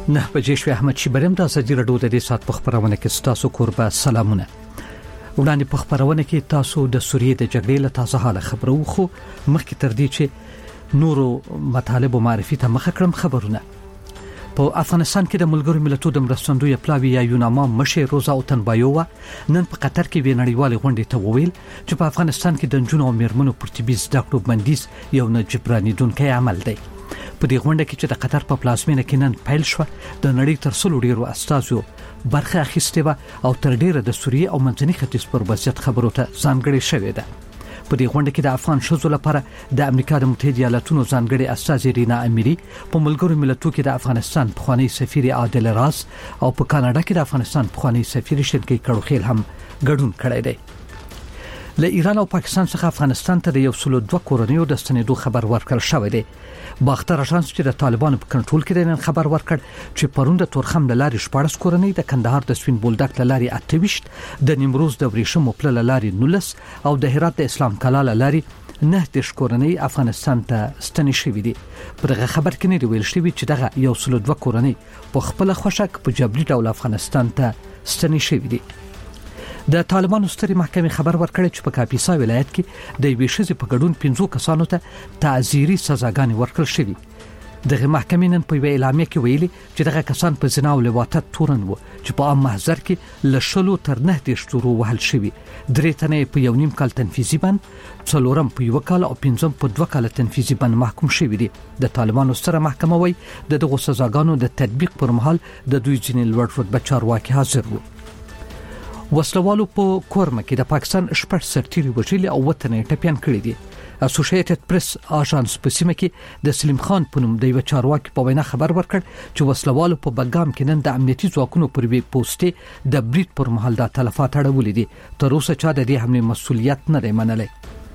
نه بجې شوي احمد شیبرم د ازادي راډیو د دې سات په خبرونه کې تاسو کوربه سلامونه. وړاندې په خبرونه کې تاسو د سوریې د جګړې له تازه حاله خبرو خو مخکې تر دې چې نورو مطالب او معرفي ته مخه کړم خبرونه. په افغانستان کې د ملګرو ملتونو د مرستندوی پلاوی یا یوناما مشر روزا اوتنبایووا نن په قطر کې وینړیوال غونډې ته وویل چې په افغانستان کې د جنونو او میرمنو پر طبي زده کړو بندیز یو نه جبرانیدونکي عمل دی. په دې غونډه کې چې د قطر په پلازمینه کې نن پیل شو د نړۍ تر څلو ډیرو استازو برخه اخیستې و او تر ډیره د سوریې او منځني ختیځ پر وضعیت خبرو ته ځانګړې شوې ده. په دې غونډه کې د افغان شذو لپاره د امریکا د متحده ایالاتونو ځانګړي استاذ رینا اميري په ملګرو ملتونو کې د افغانستان پخوانی سفیر عادل راز او په کاناډا کې د افغانستان پخوانی سفیر شینکی کړوخیل هم ګډون کړی دی. له ایران او پاکستان څخه افغانستان ته د 102 کورنیو د ستنېدو خبر ورکړل شوی دی. باختر اژانس چې د طالبانو په کنټرول کې د خبر ورکړ چې پروند تورخم لاري 14 کورنۍ د کندهار د سپین بولدک لاري 28 د نیمروز د ورېشم پل لاري 19 او د هرات د اسلام کلا لاري 9 کورنۍ افغانستان ته ستنې شوې دي. په دغه خبر کې نه دی ویل شوی چې دغه 102 کورنۍ په خپل خوشک په جبري ډول افغانستان ته ستنې شوې دي. د طالبانو ستري محکمې خبر ورکړی چې په کاپیسا ولایت کې د یوې شذې په ګډون 15 کسانو ته تعزیري سزاګانې ورکړل شوې. دغه محکمې نن په اعلامیه کې ویلي چې دغه کسان په زنا او لواطت تورن وو چې په عام محضر کې له 10 تر 9 شتورو وهل شوی. 3 تنه په 1.5 کال تنفيذي بند، 4 په 1 کال او 5 په 2 کال تنفيذي بند محکوم شوی دي. د طالبانو ستره محکمه وایي د دغه سزاګانو د تطبیق پر مهال د دوی ځینې لوړ رتبه چارواکي حاضر وو. وسلوالو په کورمه کې د پاکستان شپږ سرتیري وژلي او وطن ټپيان کړی دي. اسوسییټډ پریس اژانس په سیمه کې د سلیم خان په نوم د یو چارواکي په وینا خبر ورکړ چې وسلوالو په بګام کې نن د امنیتي ځواکونو پر وی پوسټي د بریټ پر مهال د تلفات اړولې دي. تر اوسه چا د دې حمله مسولیت نه دی منلی.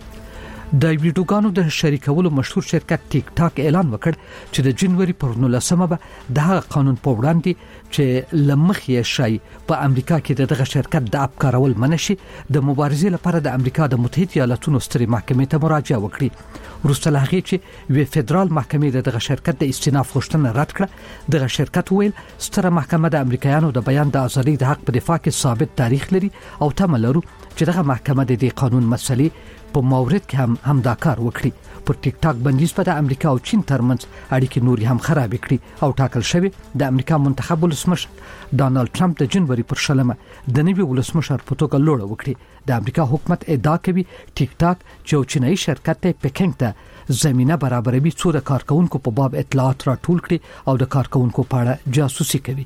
د ویډیوګانو د شریکولو مشهور شرکت ټیک ټاک اعلان وکړ چې د جنوري پر 19مه به د قانون په وړاندې چې لمخې شي په امریکا کې دغه شرکت د اپ کارول منشي د مبارزې لپاره د امریکا د متحده ایالاتونو ستري محکمې ته مراجعه وکړي. وروسته له هغې چې وی فدرال محکمې دغه شرکت د استئناف غوښتنه رد کړه، دغه شرکت ویل ستره محکمه د امریکایانو د بیان د ازادۍ د حق په دفاع کې ثابت تاریخ لري او تمه لرو چې دغه محکمه د دې قانون مسلې په مورد کې هم دا کار وکړي. پر ټیک ټاک بندیز په د امریکا او چین ترمنځ اړیکې نوري هم خراب کړي او ټاکل شوی د امریکا منتخب ولسمشر ډانلډ ټرمپ د جنوري پر 10مه د نوي ولسمشر په توګه لوړه وکړي. د امریکا حکومت ادعا کوي ټیک ټاک چې چینایي شرکت ته پکینګ ته زمينه برابروي څو د کارکونکو په باب اطلاعات راټول کړي او د کارکونکو په اړه جاسوسي کوي.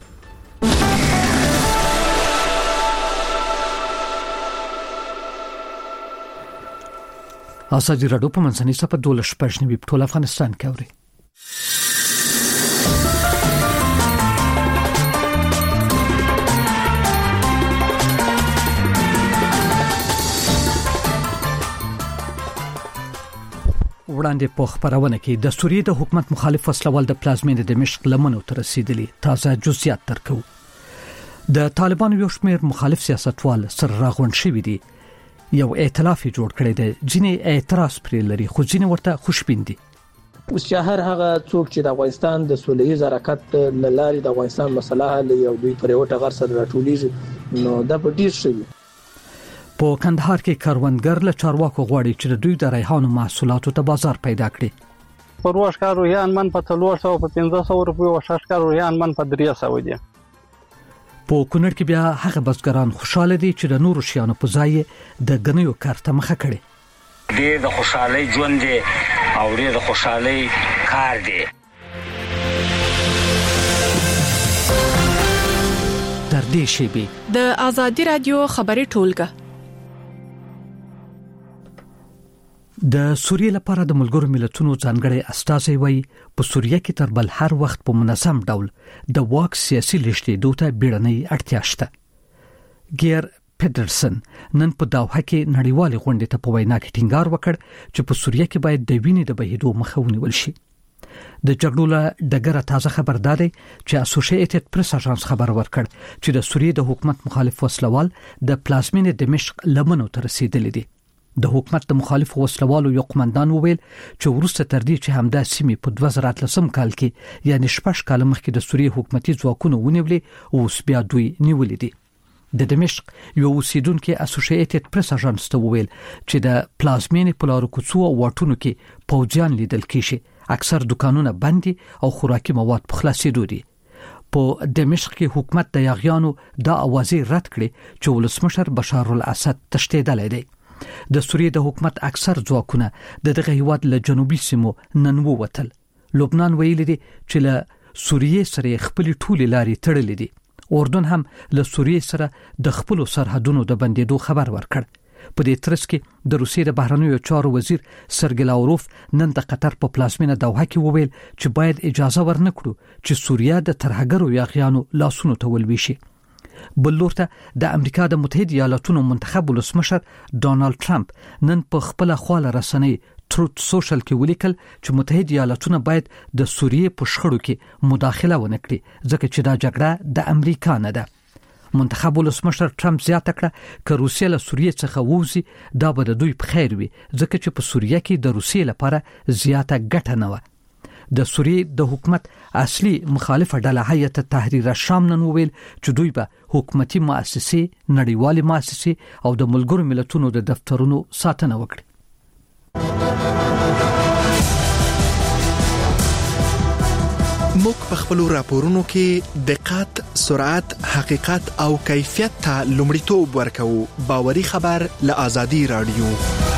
ازادي راډیو په منځنۍ صفحه 12 په ټول افغانستان کې اوري. وړاندې په خبرونه کې د سوریې د حکومت مخالف وسلوال د پلازمینې دمشق لمنو ته رسیدلی. تازه جزئیات درکو. د طالبانو یو شمېر مخالف سیاستوال سره راغونډ شوي دي. یو ائتلاف جوړ کړی دی. ځینې اعتراض پرې لري خو ځینې ورته خوشبین دي. اوس چې هغه څوک چې د افغانستان د سولهییز حرکت لارې د افغانستان مسله حل یو دوی پر یو ټغر سره راټولیږي نو دا په ډیر شي. په کندهار کې کاروانګر له چارواکو غواړي چې دوی د ریحانو محصولاتو ته بازار پیدا کړي. پروش کارو یان من په 300 په 1500 روپیو او شش کارو یان من په 300 دي. په کونړ کې بیا هغه بزګران خوشاله دي چې د نورو شیانو په ځای د غنیو کارته مخه کړي. دې د خوشحالي ژوند دی او دې د خوشحالي کار دی. تر دې شی به د ازادي رادیو خبري ټولګه د سوریې لپاره د ملګرو ملتونو ځانګړي استازي وایي په سوریه کې تر بل هر وخت په منظم ډول د واک سیاسي لښتې دوته بیړنۍ اړتیا شته. ګیر پیټرسن نن په داوحه کې نړیوال غونډې ته په وینا کې ټینګار وکړ چې په سوریه کې باید د وینې د بهیدو مخه ونیول شي. د جګړو له ډګره تازه خبر دادی چې اسوسییټډ پریس اژانس خبر ورکړ چې د سوریې د حکومت مخالف وسلوال د پلازمینې دمشق لمنو ته رسیدلی دي. د حکومت د مخالفو وسلوالو یو قومندان وویل چې ورسته تر دې چې همدا سیمې په 2013 کال کې یعنی 6 کال مخکې د سوریې حکومتي ځواکونو ونیولې او اوس بیا دوی نیولې دي. د دمشق یو اوسیدونکو اسوسییټډ پریس اژانس ته وویل چې د پلازمینې په لارو کوڅو او واټونو کې پوځیان لیدل کیږي، اکثر دکانونه بند او خوراکي مواد په خلاصېدو دي. په دمشق کې حکومت د یاغیانو د اوازې رد کړې چې ولسمشر بشار الاسد تشدیدلی دی. د سوریې د حکومت اکثر ځواکونه د دغه هیواد له جنوبي سیمو نن ووتل. لبنان ویلي دی چې له سوریې سره خپل ټولې لارې تړلې دي. اردن هم له سوریې سره د خپل سرحدونو د بندیدو خبر ورکړ. په دې ترڅ کې د روسیې د بهرنیو چارو وزیر سرګی لاوروف نن د قطر په پلازمینه دوحه کې وویل چې باید اجازه ورنکړو چې سوریه د ترهګرو یاغیانو لاسونو ته ولويشي. بل لورته د امریکا د متحده ایالاتونو منتخب ولسمشر ډونالد ټرمپ نن په خپل خواله رسنۍ تروت سوشل کې ولیکل چې متحده ایالاتونه باید د سوریې په شخړو کې مداخله ونه کړي ځکه چې دا جګړه د امریکا نه ده. منتخب ولسمشر ټرمپ زیاته کړه چې روسیه له سوریې څخه ووځي دا به د دوی په خیر وي ځکه چې په سوریه کې د روسیې لپاره زیاته ګټه نه و. د سوریې د حکومت اصلي مخالفه ډله هیئت تحریر الشام نن وویل چې دوی به حکومتي مؤسسې، نړیوالې مؤسسې او د ملګرو ملتونو د دفترونو ساتنه وکړي. موږ په خپل راپورونو کې دقت، سرعت، حقیقت او کیفیت ته لومړیتوب ورکوو. باوري خبر له آزادي رادیو.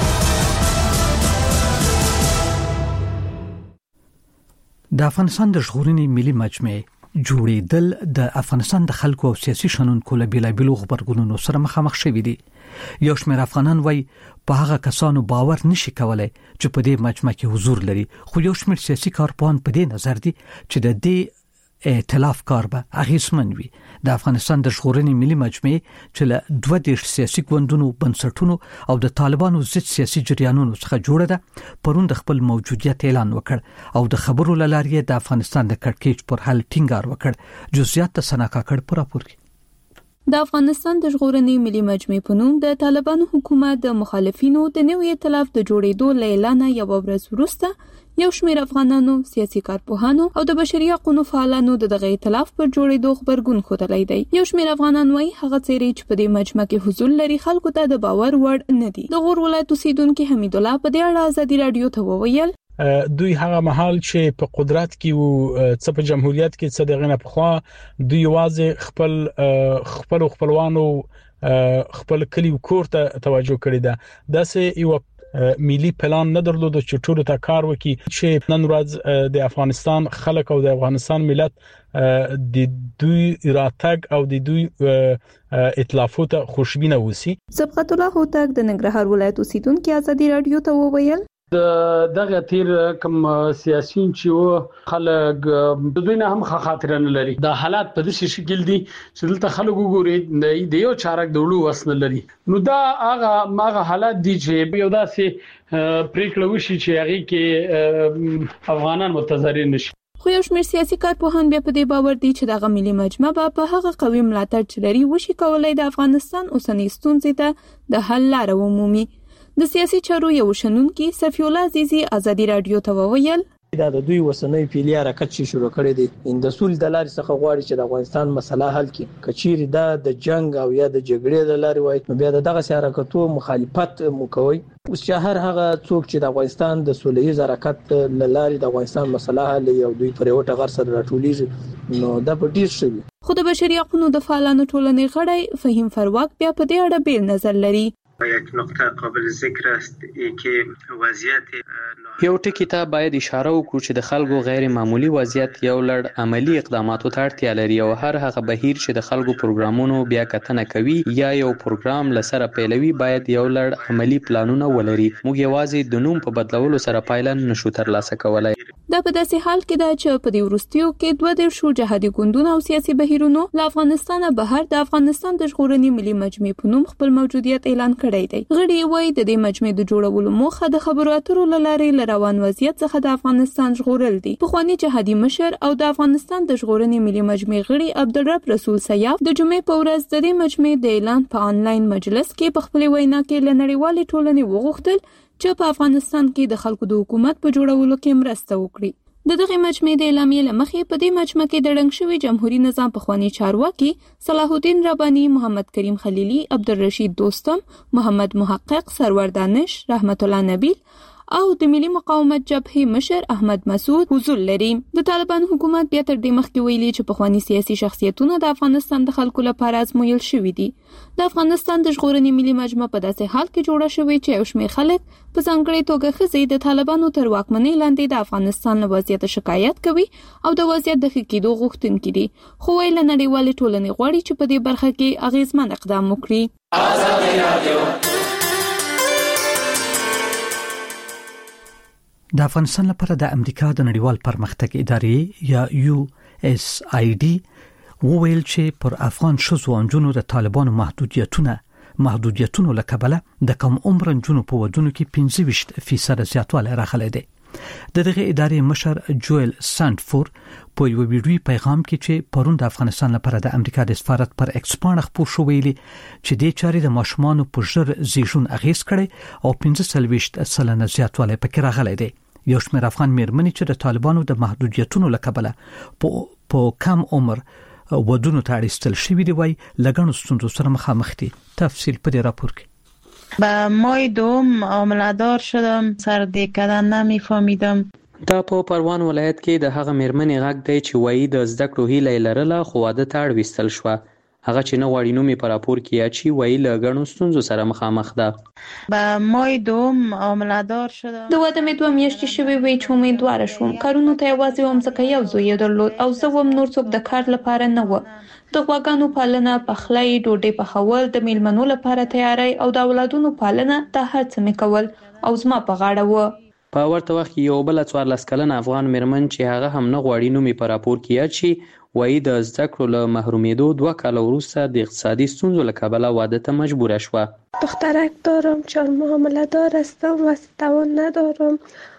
د افغانستان د ژغورنې ملي مجمع جوړېدل د افغانستان د خلکو او سیاسي شنونکو له بیلابیلو خبرګونونو سره مخامخ شوي دي. یو شمېر افغانان وایي په هغه کسانو باور نشي کولای چې په دې مجمع کې حضور لري، خو یو شمېر سیاسي کارپوهان په دې نظر دي چې د دې ائتلاف کار به اغیزمن وي. د افغانستان د ژغورنې ملي مجمع چې له 22 سیاسي ګوندونو، بنسټونو او د طالبانو ضد سیاسي جریانونو څخه جوړه ده، پرون د خپل موجودیت اعلان وکړ او د خبرو له لارې د افغانستان د کړکېچ پر حل ټینګار وکړ. جزئیات ته سنا کاکړ پر راپور کې. د افغانستان د ژغورنې ملي مجمع په نوم د طالبانو حکومت د مخالفینو د نوي ائتلاف د جوړېدو له اعلان یو ورځ وروسته یو شمېر افغانانو، سیاسي کارپوهانو او د بشري حقوقو فعالانو دغه ائتلاف پر جوړېدو خبرګون ښودلی دی. یو شمېر افغانان وايي هغه څېرې چې په دې مجمع کې حضور لري خلکو ته د باور وړ نه دي. د غور ولایت اوسیدونکو حمید الله په دې اړه آزادي رادیو ته وویل دوی هغه محل چې په قدرت کې وو، څه په جمهوریت کې څه دغه نه پخوا دوی واځي خپل خپلوانو خپل کلی کور ته توجه کړی ده. داسې یو ملي پلان نه درلود چې ټول ته کار وکړي چې نن ورځ د افغانستان خلک او د افغانستان ملت د دوی راتګ او د دوی ائتلافو ته خوشبینه وسی. سبقت الله هوتک د ننګرهار ولایت اوسیدونکو آزادي رادیو ته وویل دغه تیر کوم سیاسيون چې خلک د دوی نه هم خاطر نه لري. د حالات په دې شکل دي چې دلته خلک وګوري د یو چارک دولو وسن لري. نو دا هغه حالات دي چې یو داسې پریکړه وشي چې هغه کې افغانان متضرر نشي. خو یو شمېر سیاسي کارپوهان بیا په دې باور دي چې دغه ملي مجمع په هغه قوي ملاتړ چې لري وشي کولای د افغانستان اوسنۍ ستونزې ته د حل لاره ومومي. د سیاسي چارو یو شنونکي صفی الله عزیزی آزادي رادیو ته وویل دا د دوی وسنۍ پیلي حرکت چې شروع کړی دی د سول د لارې څخه غواړي چې د افغانستان مسله حل کړي. کچيري دا د جنگ او یا د جګړې د لارې وای نو بیا دغه حرکتو مخالفت مکوي. اوس چې هر هغه څوک چې د افغانستان د سولهیز حرکت د لارې د افغانستان مسله حل یو دوی پر یو ټغر سره راټولېږي نو دا به ډیر شي. خو د بشري حقوقو د فعالانو ټولنې غړی فهیم فرواک بیا په دې اړه بیل نظر لري. یک نقطه قابل ذکر است که وضعیت یو ټکی ته باید اشاره وکړو چې د خلکو غیر معمولی وضعیت یو لړ عملی اقداماتو ته اړتیا لري او هر هغه بهیر چې د خلکو پروګرامونو بیا کتنه کوي یا یو پروګرام لسره پیلوي باید یو لړ عملی پلانونه ولري. موږ یوازې د نوم په بدلولو سره پایله نشو ترلاسه کولای. دا په داسې حال کې ده چې په دې وروستیو کې 22 جهادي ګوندونه او سیاسي بهیرونو له افغانستان بهر د افغانستان د ژغورنې ملي مجمع په نوم خپل موجودیت اعلان کړی دی. غړي وایي د دې مجمع د جوړولو موخه د خبرو اترو لارې له روان وضعیت څخه د افغانستان ژغورل دي. پخوانی جهادي مشر او د افغانستان د ژغورنې ملي مجمع غړي عبدالرب رسول سیاف د جمعې په ورځ د دې مجمع د اعلان په آنلاین مجلس کې په خپل وینا کې له نړیوالې ټولنې وغوښتل چې په افغانستان کې د خلکو د حکومت په جوړولو کې مرسته وکړي. د دغه مجمع د اعلامیې لمخې په دې مجمع کې د ړنګ شوي جمهوریت نظام پخوانی چارواکي صلاح الدین رباني، محمد کریم خلیلی، عبدالرشید دوستم، محمد محقق، سرور دانش، رحمت الله نبیل او د ملي مقاومت جبهې مشر احمد مسعود حضور لري. د طالبان حکومت بیا تر دې مخکې ویلي چې پخوانی سیاسي شخصیتونه د افغانستان د خلکو لپاره ازمویل شوي دي. د افغانستان د ژغورنې ملي مجمع په داسې حال کې جوړه شوې چې یو شمېر خلک په ځانګړې توګه ښځې د طالبانو تر واکمنۍ لاندې د افغانستان له وضعیت شکایت کوي او د وضعیت د ښه کېدو غوښتونکي دي، خو وایي له نړیوالې ټولنې غواړي چې په دې برخه کې اغېزمن اقدام وکړي. د افغانستان لپاره د امریکا د نړیوال پرمختګ ادارې یا USAID وویل چې پر افغان ښځو او نجونو د طالبانو محدودیتونو له کبله د کم عمر نجونو په ودونو کې 25% زیاتوالی راغلی دی. د دغه ادارې مشر جویل سانټفور په یو ویډیوي پیغام کې چې پرون د افغانستان لپاره د امریکا د سفارت پر ایکس پاڼه خپور شو ویلي چې د چارې د ماشومانو په ژر زیږون اغیز کړي او 15% زیاتوالی پکې راغلی دی. یو شمېر افغان میرمنې چې د طالبانو د محدودیتونو له کبله په کم عمر ودونو ته اړیستل شوي دي وایي له ګڼو ستونزو سره مخامخ دي. تفصیل په دې راپور کې. به ماه دوم عامله‌دار شدم، سر دیکدن نمیفهمیدم. دا په پروان ولایت کې د هغه میرمنې غږ دی چې وایي د زده کړو هیله لرله خو واده ته اړوستل شوه. هغه چې نه غواړي نوم یې په راپور کې اچي وایي له ګڼو ستونزو سره مخامخ ده. به ماه دوم عامله‌دار شدم. د واده مې 2 میاشتې شوې وې چې امیدواره شوم. کارونو ته یوازې وم ځکه یو زوی یې درلود او زه وم نور څوک د کار لپاره نه و. د غواګانو پالنه، پخلی، ډوډۍ پخول، د میلمنو لپاره تیاری او د اولادونو پالنه دا هر څه مې کول او زما په غاړه و. په ورته وخت کې یو بل 14 کلن افغان میرمن چې هغه هم نه غواړي نوم یې په راپور کې اچي وایي د زده کړو له محرومیدو 2 کاله وروسته د اقتصادي ستونزو له کبله واده ته مجبوره شوه. دخترک دارم، 4 ماه حامله‌دار هستم و توان ندارم.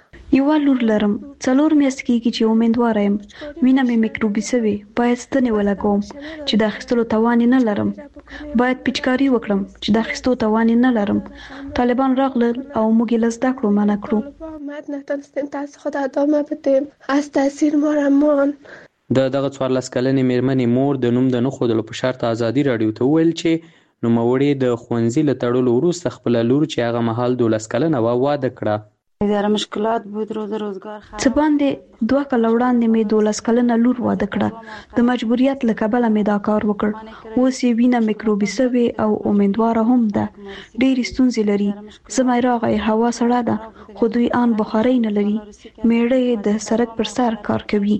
یو لور لرم، 4 میاشتې کېږي چې امیدواره یم. وینه مې میکروبي شوې، باید ستنې ولګوم چې د اخیستلو توان نه لرم. باید پیچکاري وکړم چې د اخیستو توان نه لرم. طالبان راغلل او موږ یې له زده کړو منع کړو. نتونستیم درس خود ادامه بدیم، از تاثیر ما رمان. دغه 14 کلنې میرمنې مور د نوم د نه ښودلو په شرط ازادي راډیو ته وویل چې نوموړې د ښوونځي له تړلو وروسته خپله لور چې هغه مهال 12 کلنه وه واده کړه. مشکلات بود روزگار څه باندې 2 کاله وړاندې مې 12 کلنه لور واده کړه. د مجبوریت له کبله مې دا کار وکړ. اوس یې وینه میکروبي شوې او امیدواره هم ده. ډېرې ستونزې لري. زما راغی هوا سړه ده خو دوی آن بخارۍ نه لري. میړه د سړک پر سر کار کوي.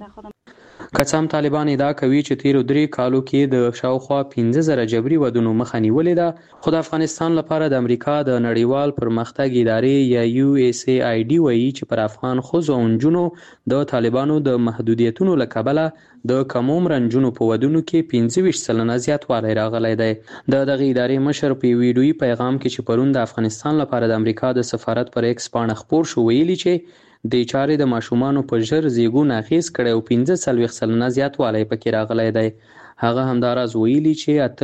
که څه هم طالبان ادعا کوي چې تیرو 3 کالو کې د شاوخوا 15,000 جبري ودونو مخه نیولې ده، خو د افغانستان لپاره د امریکا د نړیوال پرمختګ ادارې یا USAID وایي چې پر افغان ښځو او نجونو د طالبانو د محدودیتونو له کبله د کم عمره نجونو په ودونو کې 25% زیاتوالی راغلی دی. د دغه ادارې مشر په ویډیويي پیغام کې چې پرون د افغانستان لپاره د امریکا د سفارت پر ایکس پاڼه خپور شو ویلي چې د چارې د ماشومانو په ژر زیږون اغیز کړی او 15% زیاتوالی پکې راغلی دی. هغه همداراز ویلي چې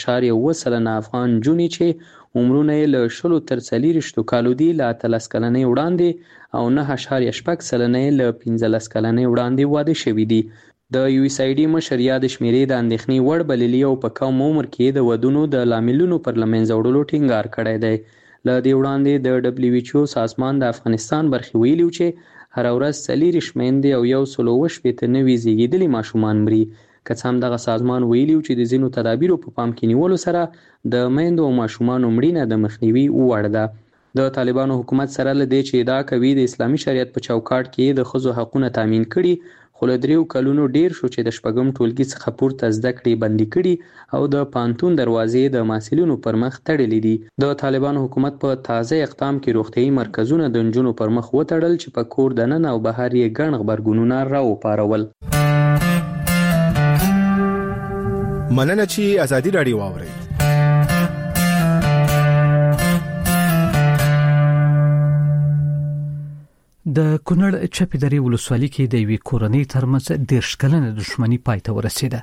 28.7 افغان نجونې چې عمرونه یې له 10 تر 40 کالو دي له 13 کلنۍ وړاندې او 9.8 له 15 کلنۍ وړاندې واده شوي دي. د USAID مشر یاد شمیرې د اندېښنې وړ بللي او په کم عمر کې د ودونو د لاملونو پر له منځه وړلو ټینګار کړی دی. له دې وړاندې د WHO سازمان د افغانستان برخې ویلي چې هر ورځ 40 میندې او 180 نوي زیږیدلي ماشومان مري. که څه هم دغه سازمان ویلي چې د ځینو تدابیرو په پام کې نیولو سره د میندو او ماشومانو مړینه د مخنیوي وړ ده. د طالبانو حکومت سره له دې چې ادعا کوي د اسلامي شریعت په چوکاټ کې د ښځو حقونه تامین کړي، خو له 3 کلونو ډیر شو چې د شپږم ټولګي څخه پورته زده کړې بندي کړي او د پانتون دروازې د محصلینو پر مخ تړلې دي. د طالبانو حکومت په تازه اقدام کې روغتيایي مرکزونه د نجونو پر مخ وتړل چې په کور دننه او بهر یې ګڼ غبرګونونه راوپارول. مننه چې ازادي رادیو واوري. د کونړ چپی درې ولسوالۍ کې د یوې کورنۍ ترمنځ 10 کلنه دښمنی پای ته ورسیده.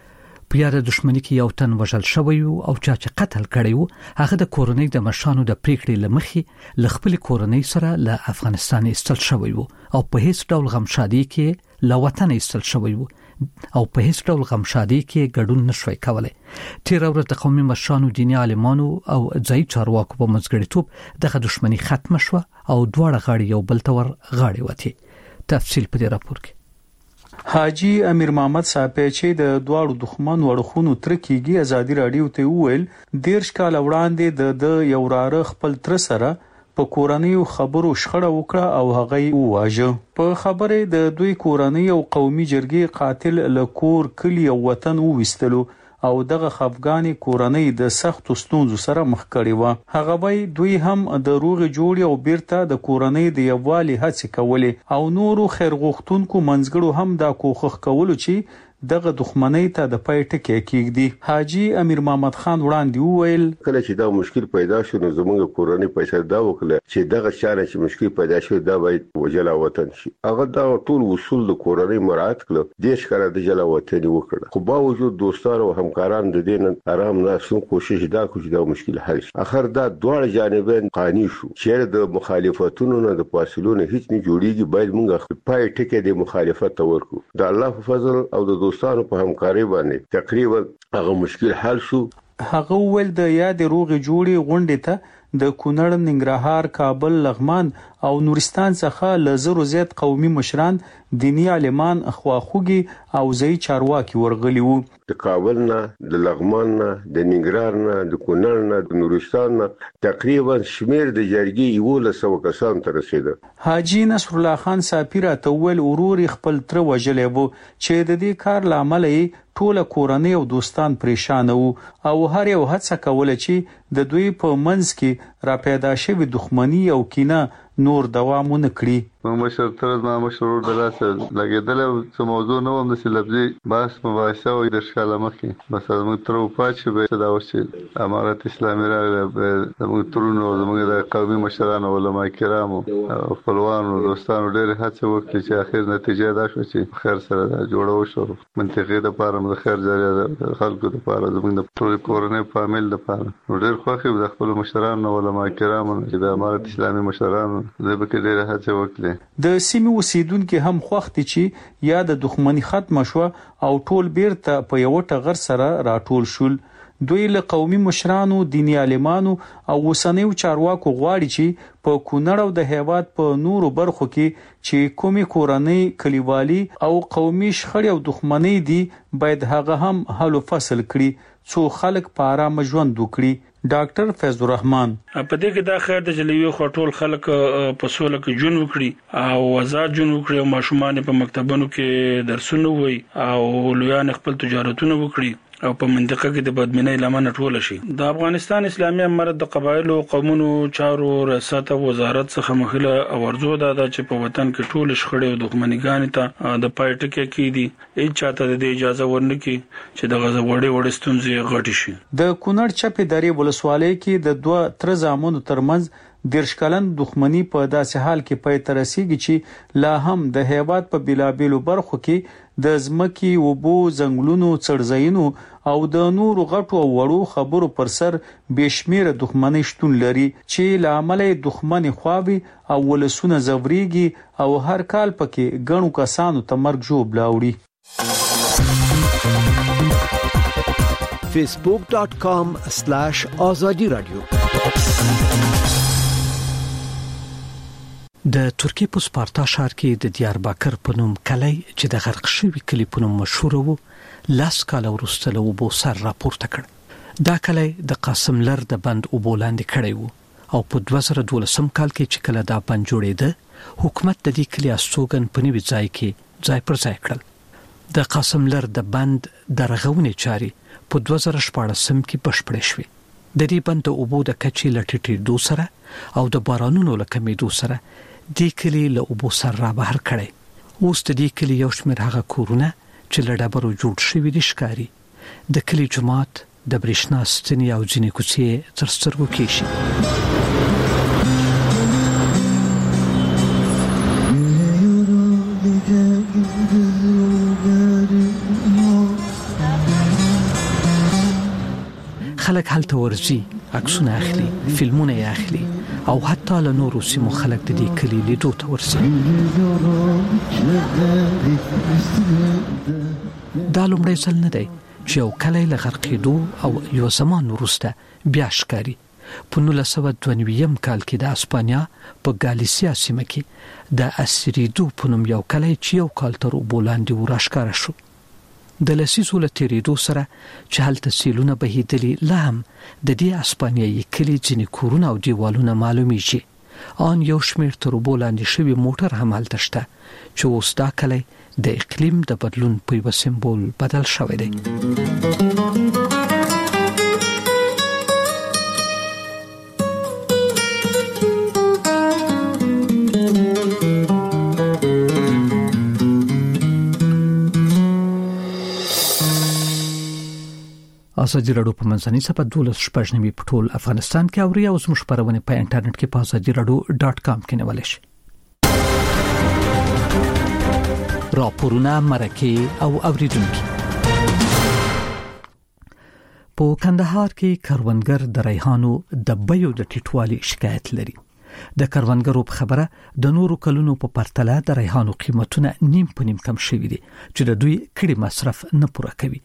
په یاره دښمنی کې یو تن وژل شوی او چا چې قتل کړی و هغه د کورنۍ د مشانو د پریکړې لمخې ل خپل کورنۍ سره له افغانستان ایستل شوی و او په هیڅ ډول غمشادي کې له وطن ایستل شوی و او په هیڅ ډول غمشادي کې ګډون نشوي کولای. تیر ورځ د قومي مشرانو، دیني عالمانو او ځای چارواکو په منځګړیتوب دغه دښمنی ختم شوه او دواړه غاړي یو بل ته ور غاړي وتی. تفصیل په دې راپور کې. حاجی امیر محمد صاحب چې د دواړو دښمن وړخونو تر کېږي ازادي رادیو ته وویل 10 کال وړاندې د یو راره خپل تر سره په کورنیو خبرو شخړه وکړه او هغه واژه. په خبره د دوی کورنۍ او قومي جرګې قاتل له کور کلی او وطن وويستلو او دغه خفګانی کورنۍ د سخت ستونزو سره مخ کړي و. هغه وای دوی هم د روغ جوړ او بیرته د کورنۍ د یووالي هڅه کولې او نورو خیرغوښتونکو منځګړو هم دا کوښښ کولو چې دغه دښمنۍ ته د پای ټکی کېږدي. حاجی امیر محمد خان وړاندې وویل کله چې دا مشکل پیدا شو نو زموږ کورنۍ پیسې دا وکړه چې دغه شاره چې مشکل پیدا شو دا باید وجلا وطن شي. هغه دا ټول اصول د کورنۍ مراعات کړل، دیش کړه د جلا وطن وکړه. خو باوجود دوستانو او همکاران د دین آرام نه سو کوشش دا کوي چې دا مشکل حل شي. اخر دا دواړه جانبین قانوني شو چې د مخالفتونو نه د فاصلونو هیڅ نه جوړیږي. باید موږ پای ټکی د مخالفت ورکو. د الله په فضل او د دوستانو په همکاري باندې تقریبا هغه مشکل حل شو. هغه ول د یاد روغ جوړي غونډه ته د کونړ، ننګرهار، کابل، لغمان او نورستان څخه لزر زیات قومي مشران، دینی عالمان، خواخوږي او ځای چارواکي ورغلي وو. د کابل نه، د لغمان نه، د ننګرهار نه، د کونړ نه، د نورستان نه تقریبا شمیر د جرګې 1100 کسان تر رسیده. حاجی نصر الله خان ساپیرا تول اورور خپل تر وجلې وو چې د دې کار لامل ټوله کورنۍ او دوستان پریشان وو او هر یو هڅه کوله چې د دوی په منځ کې را پیدا شوی دښمنی او کینه نور دوام ونه کړي. مشر تر ما مشرور دلاسه لګیدل څه موضوع نه وم د لفظي بحث مباحثه او د ښکلا مخکې بس موږ تر پاتې به دا وشي امارت اسلامي راغله موږ ترونو موږ د قومي مشرانو علما کرامو خپلوانو دوستانو ډېر هڅه وکړي چې اخر نتیجه دا شو چې خیر سره جوړو شو. منطقې د پاره د خیر ذریعہ د خلکو د پاره زموږ د ټول کورنۍ فامیل د پاره ډېر خوښي د خپل مشرانو علما کرامو چې د امارت اسلامي مشرانو د بکې ډېر هڅه وکړي. د سیمې اوسیدونکو هم خوښتي چې یا د دښمنی ختم شو او ټول بیرته په یو ټغر سره راټول شول. دوی له قومي مشرانو، دینی عالمانو او وسنیو چارواکو غواړي چې په کونړ او د هیواد په نورو برخو کې چې کومي کورنۍ، کلیوالي او قومي شخړې او دښمنۍ دي باید هغه هم حل فصل کړي څو خلک په آرام ژوند وکړي. ډاکټر فیض الرحمن په دې کې دا خیر د جلوي خټول خلک په سوله کې جون وکړي او آزاد جون وکړي او ماشومان په مکتبونو کې درسونه وي او لویان خپل تجارتونه وکړي او په منطقه کې د بدمنۍ لمنه ټول شي. د افغانستان اسلامي امارت د قبایل او قومونو چارو ریاست وزارت څخه مخله او ارزو ده چې په وطن کې ټول شخړې او دښمنیګان ته د پایټکه کې دي هیڅ چاته د اجازه ورنکي چې د غزه وړې ستونزې غټي شي. د کونړ چپی درې ولسوالۍ کې د دوه تر زامنو ترمنځ 10 کلن دښمنی په داسې حال کې پای ته رسیږي چې لا هم د هیواد په بلابلو برخو کې د زمکی وبو زنګلونو څړځینو او د نورو غټو او وړو خبرو پر سر بشمیره دښمنی شتون لري چې لامل دښمنی خواوي او ولسونه زوريږي او هر کال پکې غنو کسانو ته مرګ جوړ بلاوړي. facebook.com/azadi radio د ترکیه په سپارتا ښار کې د دیاربکر په نوم کلی چې د غرق شوی کلی په نوم مشهور وو لاس کال وروسته له وبو سر راپورته کړ. دا کلی د قاسم لر د بند وبو لاندې کړی وو او په 2012 کال کې چې کله دا بند جوړېده حکومت د دې کلی استوګن په نوي ځای کې ځای پر ځای کړل. د قاسم لر د بند د رغونې چاري په 2014 کې بشپړې شوې. د دې بند د اوبو د کچې لټېدو سره او د بارانونو له کمیدو سره د کلی له اوبو سره را بهر کړي. اوس د دې کلی یو شمېر هغه کورونه چې له ډبرو جوړ شوي دي ښکاري. د کلی جومات، د برېښنا ستنې او ځینې کوڅې تر سترګو کېږي. خلک هلته ورځي، عکسونه اخلي، فلمونه یې اخلي او حتی له نورو سیمو خلک د دې کلي لیدو ته ورځي. دا لومړی ځل نه دی چې یو کلی له غرقېدو او یو زمان وروسته بیا ښکاري. په 1992 کال کې د اسپانیا په ګالیسیا سیمه کې د اسریدو په نوم یو کلی چې یو کال تر اوبو لاندې و راښکاره شو. د لسیزو له تېرېدو سره چې هلته سیلونه بهیدلي، لا هم د دې اسپانیایي کلي ځینې کورونه او دیوالونه معلومیږي. آن یو شمېر تر اوبو لاندې شوي موټر هم هلته شته چې اوس دا کلی د اقلیم د بدلون په یوه سمبول بدل شوی دی. ازادي راډیو په منځنۍ صفحه 12 په ټول افغانستان کې اوري او زموږ خبرونه په انټرنیټ کې په azadieradio.com کې نیولای شئ. راپورونه، مرکه او اوریدونکو. په کندهار کې کروندګر د ریحانو د بیو د ټیټوالي شکایت لري. د کروندګرو په خبره د نورو کلونو په پرتله د ریحانو قیمتونه نیم په نیم کم شوي دي چې د دوی کړي مصرف نه پوره کوي.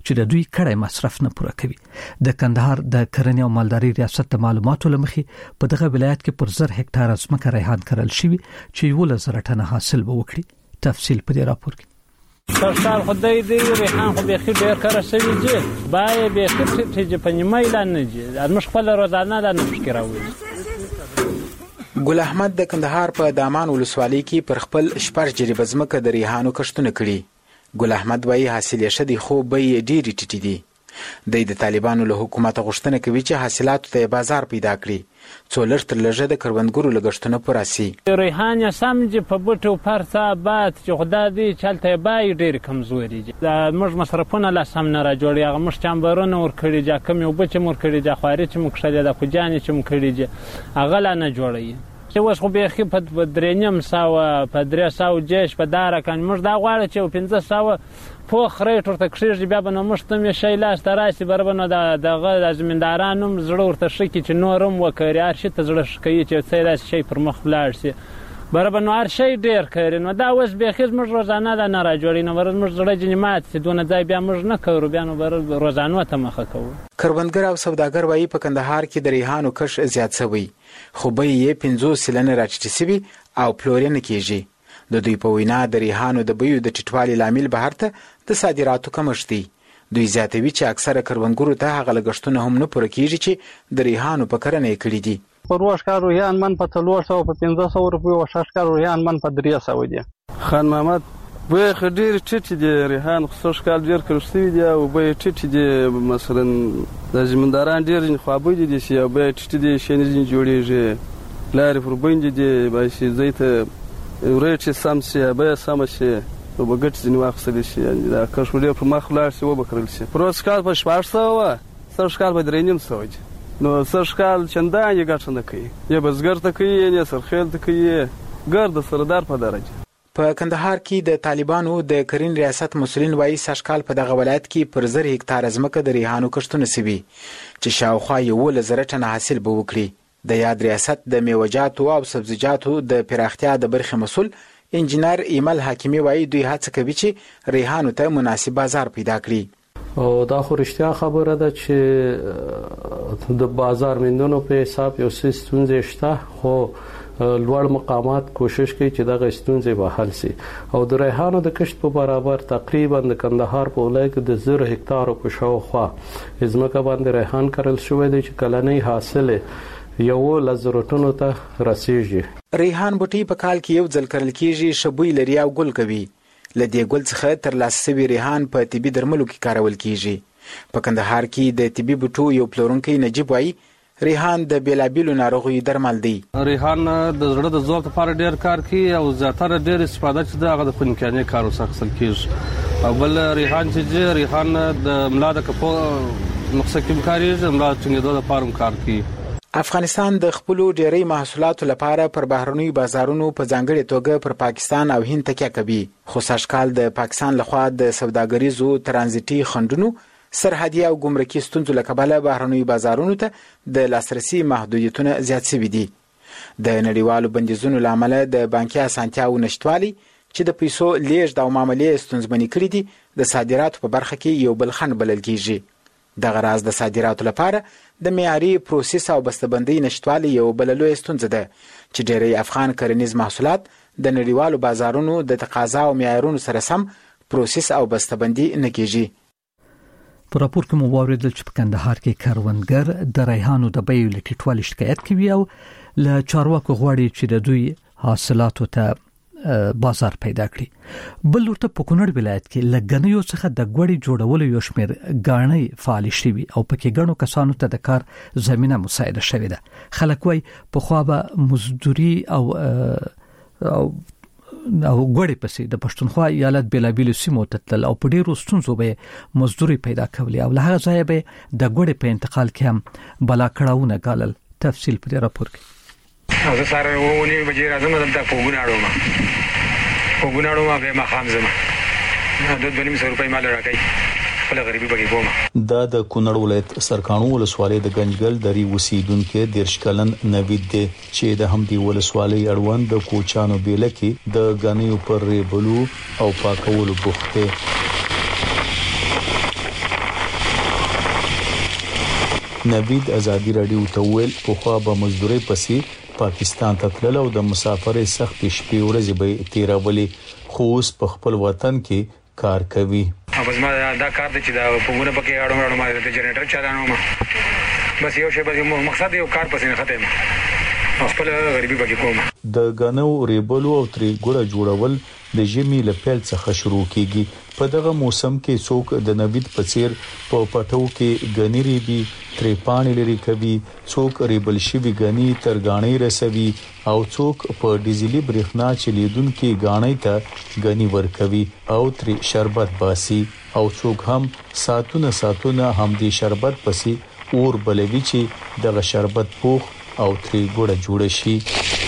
د کندهار د کرنې او مالدارۍ ریاست د معلوماتو لمخې په دغه ولایت کې پر 1000 هکتار ځمکه ریحان کرل شوی چې 11,000 ټنه حاصل به وکړي. تفصیل په دې راپور کې. سرسال خدای دې ریحان خو به خیر کار شوی دی، بای به خیر چې په نیمه اعلان نه دي، مش خپل روزانه د نفکر راوي. ګل احمد د کندهار په دامان ولسوالۍ کې پر خپل شپږ جریبه ځمکه د ریحانو کښتونه کړي. ګل احمد وايي حاصل یې شدي خو به یې ډېری ټیټې دي. د طالبانو له حکومت غوښتنه کوي چې حاصلاتو ته بازار پیدا کړي څو لږ تر لږه د کروندګرو لګښتونه پوره شي. ریحان یې سم چې په بوټو پرڅه بات چې خدای دې چلته بای ډېر کمزوري دي. د موږ مصرفونه لا سم نه را جوړي، هغه موږ چمبرونه ور کړی جا کم یو بچ مور کړی جا خواري چې موږ شله د کوجانې چې موږ کړی جا هغه لا نه جوړي. چې اوس خو به خې په درېنیم ساو په 300 جيش په دار کان موږ دا غواړو چې 500 په خریټ ورته کښې بیا به نو مشتم شي لاس تراسي بربنه د زمیندارانو زړه ورته شکی چې نورم وکړي ارشي ته زړه شکی چې څه شي پر مخ لاړ شي بربنه ارشي ډیر کړي نو دا اوس به خې موږ روزانه د نه راجوړي نو ورځ موږ زړه جنمات چې دونه ځای بیا موږ نه کوو بیا نو روزانه ته مخه کوو. کروندګر او سوداګر وايي په کندهار کې د ریحانو کښ زیات شوی خو به یې 50 سلنه راټیټ شوی او پلورنه کیږي. د دوی په وینا د ریحانو د بیو د ټیټوالي لامل بهر ته د صادراتو کمښت دی. دوی زیاتوي چې اکثره کروندګرو ته هغه لګښتونه هم نه پوره کیږي چې د ریحانو په کرنه یې کړي دي. پروش کار رویان من په 300 په 500 روپیو او شش کار رویان من په 300 دي. خان محمد به خډیر ټیټ دي ریحان خو کال ډیر کړشتي دي او به ټیټ دي مثلا د زمینداران ډیر خوابو دي چې به ټیټ دي شنه جوړیږي لارې پر باندې دي به شي زیت ورچ سم سي به سم سي او بغټ ځنی واخصل شي دا کښولې په مخ لاړ شي و بکرل شي پروس کال په 400 سر کال په درېنیم سوج نو سر کال چنده یې ګټنه کوي یا بزګر ته کوي یا سرخیل ته کوي ګرد سردار په درجه. په کندهار کې د طالبانو د کرین ریاست مسولین وايي سشکال په دغه ولایت کې پر 1000 هکتار ځمکه د ریحانو کښتونه سوي چې شاوخوا 11,000 ټنه حاصل به وکړي. د یاد ریاست د میوجاتو او سبزیجاتو د پراختیا د برخې مسول انجینر ایمل حکیمی وايي دوی هڅه کوي چې ریحانو ته مناسب بازار پیدا کړي. او دا خو رښتیا خبره ده چې د بازار موندنو په حساب یو ستونزې شته خو لوړ مقامات کوشش کوي چې دغه ستونزې به حل شي او د ریحانو د کښت په برابر تقریبا د کندهار په ولایت کې د 1000 هکتار په شاوخوا ځمکه باندې ریحان کرل شوی دی چې کلنۍ حاصل 1,000 ټنو ته رسیږي. ریحان بوټي په کال کې یو ځل کرل کیږي، شبوی لري او ګل کوي. لدې ګل څخه تر لاسه شوی ریحان په طبي درملو کې کارول کیږي په کندهار کې د طبي بوټو یو پلورونکی نجیب وایي ریحان د بیلابیلو ناروغیو درمل دی. ریحان د زړه د ځواک لپاره ډیر کار کوي او زیاتره ډیر استفاده چې دغه د پنکاني کارو څخه کیږي او بل ریحان چې ریحان د ملا د کپو نقصه کې کاریږي ملا څنګه د پارم کار کوي. افغانستان د خپل ډیری محصولاتو لپاره پر بهرنیو بازارونو په ځانګړي توګه پر پاکستان او هند تکیه کوي خو سږکال د پاکستان لخوا د سوداګریزو ترانزیتي خنډونو سرحدي او ګمرکي ستونزو له کبله بهرنیو بازارونو ته د لاسرسي محدودیتونه زیات شوي دي. د نړیوالو بندیزونو له امله د بانکي اسانتیاو نشتوالي چې د پیسو لیږد او معاملې ستونزمنې کړي دي د صادراتو په برخه کې یو بل خنډ بلل کیږي. دغه راز د صادراتو لپاره د معیاري پروسس او بسته‌بندۍ نشټوالي یو بل لوی ستونزه ده چې ډېری افغان کرنیز محصولات د نړیوالو بازارونو د تقاضا او معیارونو سره سم پروسس او بسته‌بندي نه کیږي. په راپور کې مو واوریدل چې په کندهار کې کروندګر د ریحانو د بیو له ټیټوالي شکایت کوي او له چارواکو غواړي چې د دوی حاصلاتو ته بازار پیدا کړي. بل ورته په کونړ ولایت کې لګنیو څخه د غوړي جوړولو یو شمېر غاڼې فعال شوي او پکې غنو کسانو ته د کار زمينه مساعده شوې ده. خلک وای په خو به مزدوري او غوړي پسې د پښتونخوا ایالت بلابل سیمو تتل او په ډیرو ستونزو به مزدوري پیدا کوي او له هغه ځای به د غوړي په انتقال کې هم بلا کړهونه غالل. تفصیل په راپور کې زه سره ونی بجې راځم دلته وګوناړو ما به ما خام زما د 200 روپۍ مال راکای خپل غریبي بګي کوم. دا د کونړ ولایت سرکانو ولسوالۍ د گنجګل درې اوسیدونکو د شکلن نوید دي چې د همدي ولسوالۍ اړوند د کوچانو بیل کې د غنیو پر ریبلو او پاکولو بوخته. نوید ازادي رادیو ته ویل په خو به مزدوري پسې پاکستان ته تلل او د مسافرې سخت شپې ورځې به تیرولې خو اوس په خپل وطن کې کار کوي. بس ما دا کار د چې دا پوره پکې اړم ما د جنریټر چلانو ما بس یو شی به مقصد یو کار پسې ختم خپل غریبي بګي کوم. د غنو ریبلو او تری ګوړه جوړول د ژمي له پیل څخه شروع کیږي. په دغه موسم کې څوک د نوید په څیر په پټو کې غنی ریبي تری پانی لري کوي څوک ریبل شوی غنی تر غاڼې رسوي او څوک په ډیزلي برېښنا چلیدونکو غاڼې ته غنی ورکوي او تری شربت باسي او څوک هم ساتونه هم دي شربت پسې اور بلوي چې دغه شربت پوخ او تری ګوړه جوړ شي.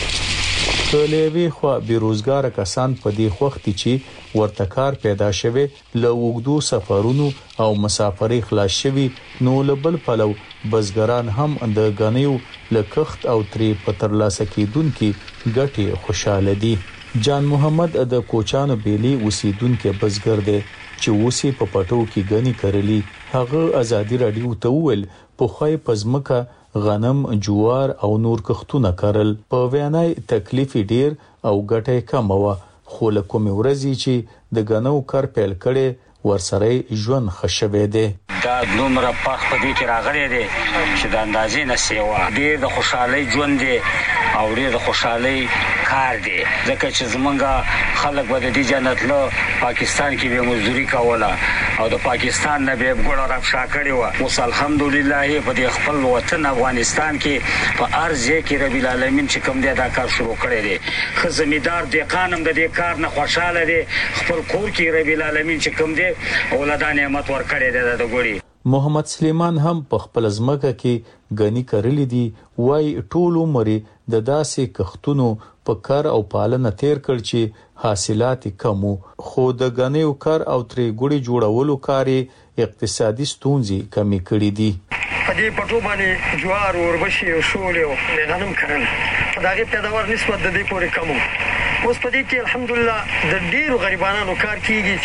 کلهوی خو بیروزګار کسان په دې وخت چې ورته کار پیدا شوه له وګدو سفرونو او مسافرې خلاص شوي نو لبل پلو بزګران هم د غنیو لکخت او تری پترلاسه کیدونکو ګټي خوشاله دي. جان محمد د کوچانو بیلی اوسیدونکو بزګر دی چې اوسې په پټو کې غنی کړلی. هغه ازادي رادیو ته ویل په خوای پزمکه غنم جوار او نور کښتونه کرل په وینای تکلیف ډیر او ګټه کم و خو له کوم ورځې چې د غنو کار پیل کړي ورسره ژوند خښوي دي. دا دومره پخ په دې کې راغلي دي چې د اندازې نه سیوا ډیر د خوشحالي ژوند دي او ډیر د خوشحالي کار دي ځکه چې زمونږ خلک به د دې جنت له پاکستان کې به مزدوري کوله او د پاکستان نه به ګوړه رافشا کړی و. اوس الحمدلله په دې خپل وطن افغانستان کې په ارزه کې رب العالمین چې کوم دی دا کار شروع کړی دی. خو زمیدار دی قانون د دې کار نه خوشاله دي خپل کور کې رب العالمین چې کوم دی اولادان نعمت ورکړي دی د ګوړي. محمد سلیمان هم په خپل ځمکه کې غنی کړلی دي وای ټول عمر د داسې کښتونو په کار او پالنه تیر کړ چې حاصلات کم خو د غنیو کار او تری ګوړي جوړولو کار اقتصادي ستونزې کمی کړې دي. په دې پټو باندې جوار وربشي او شول او غنم کړل په دغه پیداوار نسبت د دې پورې کم. اوس په دې کې الحمدلله د ډیرو غریبانو کار کیږي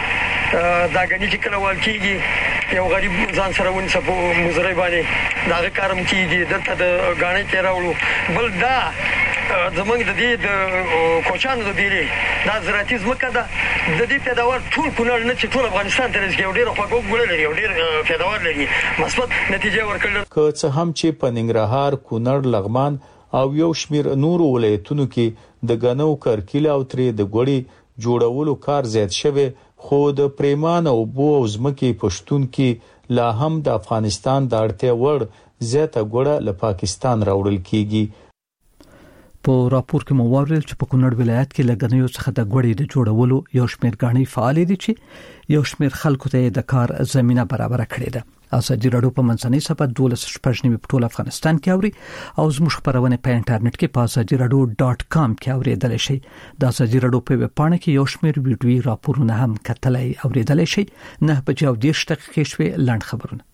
چې دا غنی چې کله وال کیږي یو غریب ځان سره ونسه په مزرعه باندې دا کارم کیږي دلته د غاڼې تیراولو بل دا زمونږ د دې د کوچانو د بیلي دا زراعتي ځمکه ده د دې پیداوار ټول کونړ نه چې ټول افغانستان ته رسېږي ډېر خوږ ګوله لري او ډېر پیداوار لري مثبت نتیجه ورکړل. که څه هم چې په ننګرهار کونړ لغمان او یو شمیر نور ولایتونو کې د غنو کرکیله او تری د ګوړي جوړولو کار زیات شوی خو د پریمان او بو او زمکي پښتون کې لا هم د افغانستان د اړتیا وړ زیاته ګوړه له پاکستان راوړل کیږي. په راپور کې موارل چې په کونړ ولایت کې لګنیو څخه د غوړې د جوړولو یو شمېر غاڼې فعال دي چې یو شمېر خلکو ته د کار زمينه برابر کړې ده. ازادي راډیو په منځنۍ صفحه 12 په ټول افغانستان کې اوري او زموږ خبرونه په انټرنیټ کې په azadiiradio.com کې اوریدل شي. د ازادي راډیو په ویب پاڼه کې یو شمېر ویډیويي راپورونه هم کتلای اوریدل شي. 9:10 دقیقې شوي لاند خبرونه.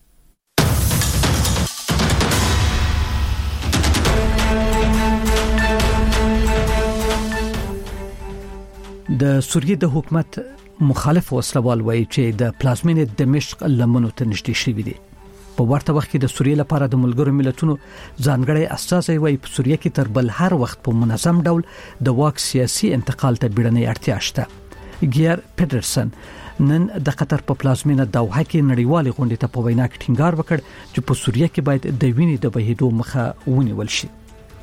د سوریې د حکومت مخالف وسلوال وایي چې د پلازمینې دمشق لمنو ته نږدې شوی دی. په ورته وخت کې د سوریې لپاره د ملګرو ملتونو ځانګړی استازی وایي په سوریې کې تر بل هر وخت په منظم ډول د واک سیاسي انتقال ته بیړنۍ اړتیا شته. ګیر پیټرسن نن د قطر په پلازمینه دوحه کې نړیوال غونډې ته په وینا کې ټینګار وکړ چې په سوریې کې باید د وینې د بهیدو مخه ونیول شي.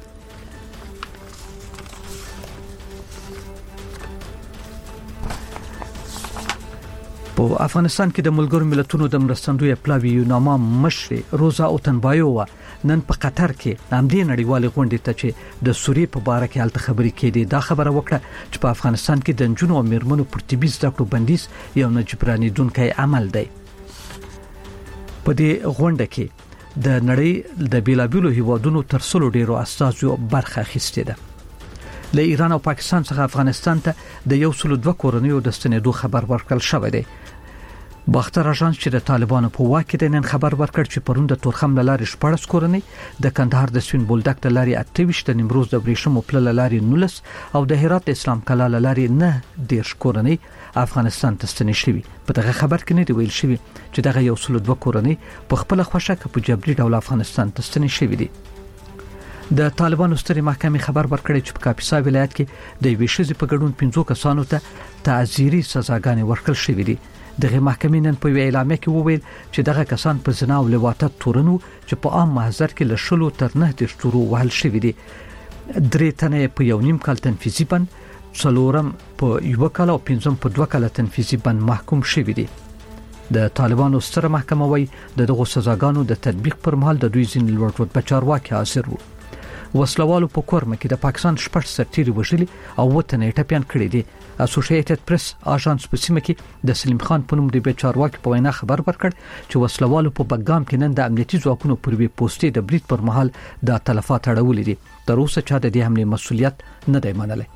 په افغانستان کې د ملګرو ملتونو د مرستندوی پلاوی یوناما مشر روزا اوتنبایووا نن په قطر کې همدې نړیوال غونډې ته چې د سوریې په اړه کې حالت خبرې کړي دا خبره وکړه چې په افغانستان کې د جنونو او میرمنو پر طبي زده کړو بندیز یو نجبراني دونکي عمل دی. په دې غونډه کې د نړۍ د بیلابیلو هیوادونو تر څلو ډیرو استازو برخه اخیستې ده. له ایران او پاکستان څخه افغانستان ته د 102 کورنیو د ستنېدو خبر ورکړل شوی دی. باختر اژانس چې د طالبانو په واک کې نن خبر ورکړ چې پرون د تورخم لاري 14 کورنۍ د کندهار د سوین بولدک د لاري 28 د نیمروز د بریښم پل لاري 19 او د هرات اسلام کلا لاري 9 کورنۍ افغانستان ته ستنې شوي. په دغه خبر کې نه دی ویل شوی چې دغه 102 کورنۍ په خپل خوښه کې په جبري ډول افغانستان ته ستنې شوي دي. د طالبانو سترې محکمې خبر ورکړی چې په کاپیسا ولایت کې د ویشزي په ګډون 15 کسانو ته تعزیري سزاګانې ورکړل شوې دي. دغه محکمې نن په اعلامیه کې وویل چې دغه کسان په زنا او لواطت تورنو چې په عام محضر کې له شلو تر 9 تورو وهل شوې دي. 3 تنه په 1.5 کال تنفيذي بند، 4 په 1 کال او 5 په 2 کال تنفيذي بند محکوم شوې دي. د طالبانو ستره محکمه وایي دغه سزاګانو د تطبیق پر مهال د دوی ځین لوړ رتبه چارواکي حاضر وو. وسلوالو په کورمه کې د پاکستان شپږ سرتیري وژلي او وطن یې ټپيان کړی دي. اسوسییټډ پریس اژانس په سیمه کې د سلیم خان په نوم د چارواکي په وینا خبر ورکړ چې وسلوالو په بګام کې نن د امنیتي ځواکونو پر وی پوسټي د بریټ پر مهال د تلفات اړولې دي. تر اوسه چا د دې حمله مسولیت نه دی منلی.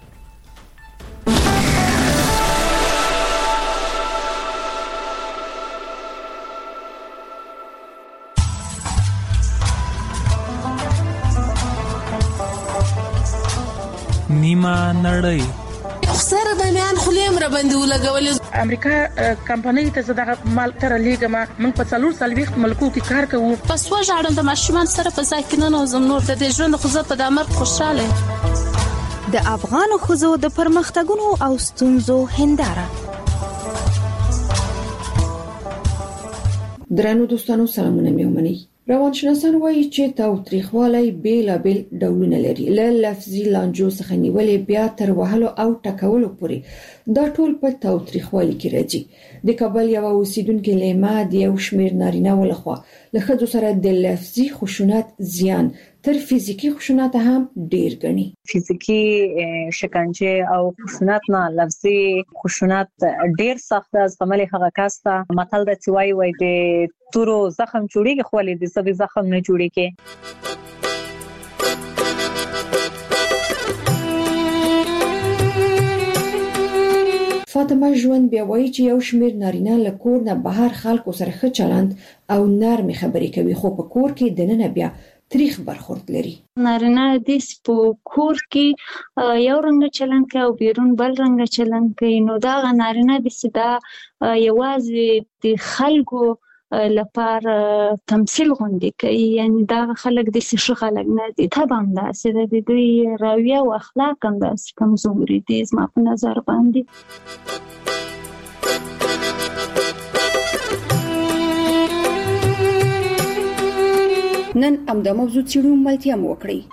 نیمه نړۍ سره د میان خلیم را باندې ولګولې. امریکا کمپنۍ ته زده مال تر لیګما من په 440 ملکو کې کار کوو. پس وژاړم د ماشومان سره په ځای کې نه نوزم نور د ژوند خو په د امر خوشاله. د افغان خوځو د پرمختګونو او ستونزو هنداره. درنو دوستانو سلامونه میومني. روانشناسان وایي چې تاوتریخوالی بیلابیل ډولونه لري، له لفظي لانجو څخه نیولې بیا تر وهلو او ټکولو پورې دا ټول په تاوتریخوالي کې راځي. د کابل یو اوسیدونکو لیما د یو شمیر نارینه ولخوا له ښځو سره د لفظي خشونت زیان تر فزیکی خشونت هم ډیر غني. فزیکی شکنجه او خشونت نه لفظي خشونت ډیر سخت از عمل هغه کاسته متل د چوي وای د تورو زخم جوړیږي خو ولې د سبي زخم نه جوړیږي. فاطمه ژوند بیا وایي چې یو شمیر نارینه له کور نه بهر خلکو سره ښه چلند او نرمي خبرې کوي، خو په کور کې دننه بیا تاریخ برخورد لري. نارینه د په کور کې یو رنګ چلند کوي او بیرون بل رنګ چلند کوي. نو دا نارینه د سدا یوازې د خلکو لپاره تمثيل غونډې کوي، یعنی دا خلک د څه خلک نه دي. طبعا دا چې د دوی رویه او اخلاق هم د کمزوري دي زما په نظر باندې. نن امدا موضوع چیرو ملتیا مو وکړي.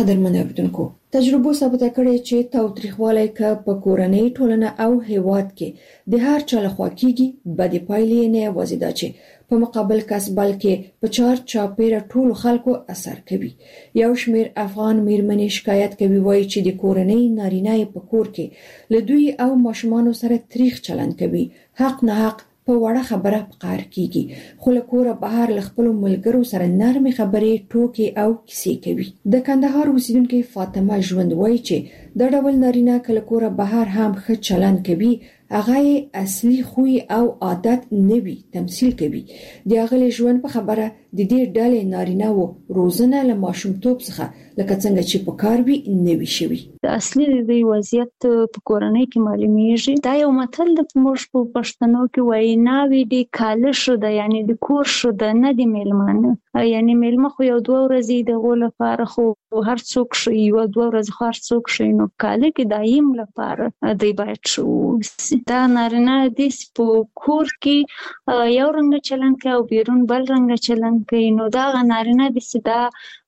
قدرمن اوریدونکو تجربو ثابته کړې چې تاوتریخوالی که په کورنۍ ټولنه او هیواد کې د هر چا لخوا کیږي بدې پایلې نه یوازې دا چې په مقابل کس بلکې په چار چاپیره ټول خلکو اثر کوي. یو شمیر افغان میرمنې شکایت کوي وایي چې د کورنۍ نارینه په کور کې له دوی او ماشومانو سره تریخ چلند کوي، حق نه حق په وړه خبره پقار کیږي، خو له کوره بهر له خپلو ملګرو سره نرمې خبرې ټوکې او کیسې کوي. د کندهار اوسیدونکې فاطمه ژوند وایي چې د ډول نارینه کله کوره بهر هم ښه چلند کوي، هغه اصلي خوی او عادت نوي تمثيل کوي. د هغه ژوند په خبره د دې ډلې نارینه وو روزنه له ماشومتوب څخه لکه څنګه چې په کار وی نوي شوی. د اصلي د وضعیت په کورنۍ کې معلومیږي. دا یو متل د موږ په پښتنو کې وایي ناوی دی کال شو د یعنی د کور شو د نه دی میلمانه، یعنی میلمه خو یو 2 ورځې د غول لپاره خو هر څوک شي یو 2 ورځې خو هر څوک شي، نو کال کې دایم لپاره دی باید شو. دا نارینه د په کور کې یو رنګ چلند کوي او بیرون بل رنګ چلند کوي، نو دا نارینه د سدا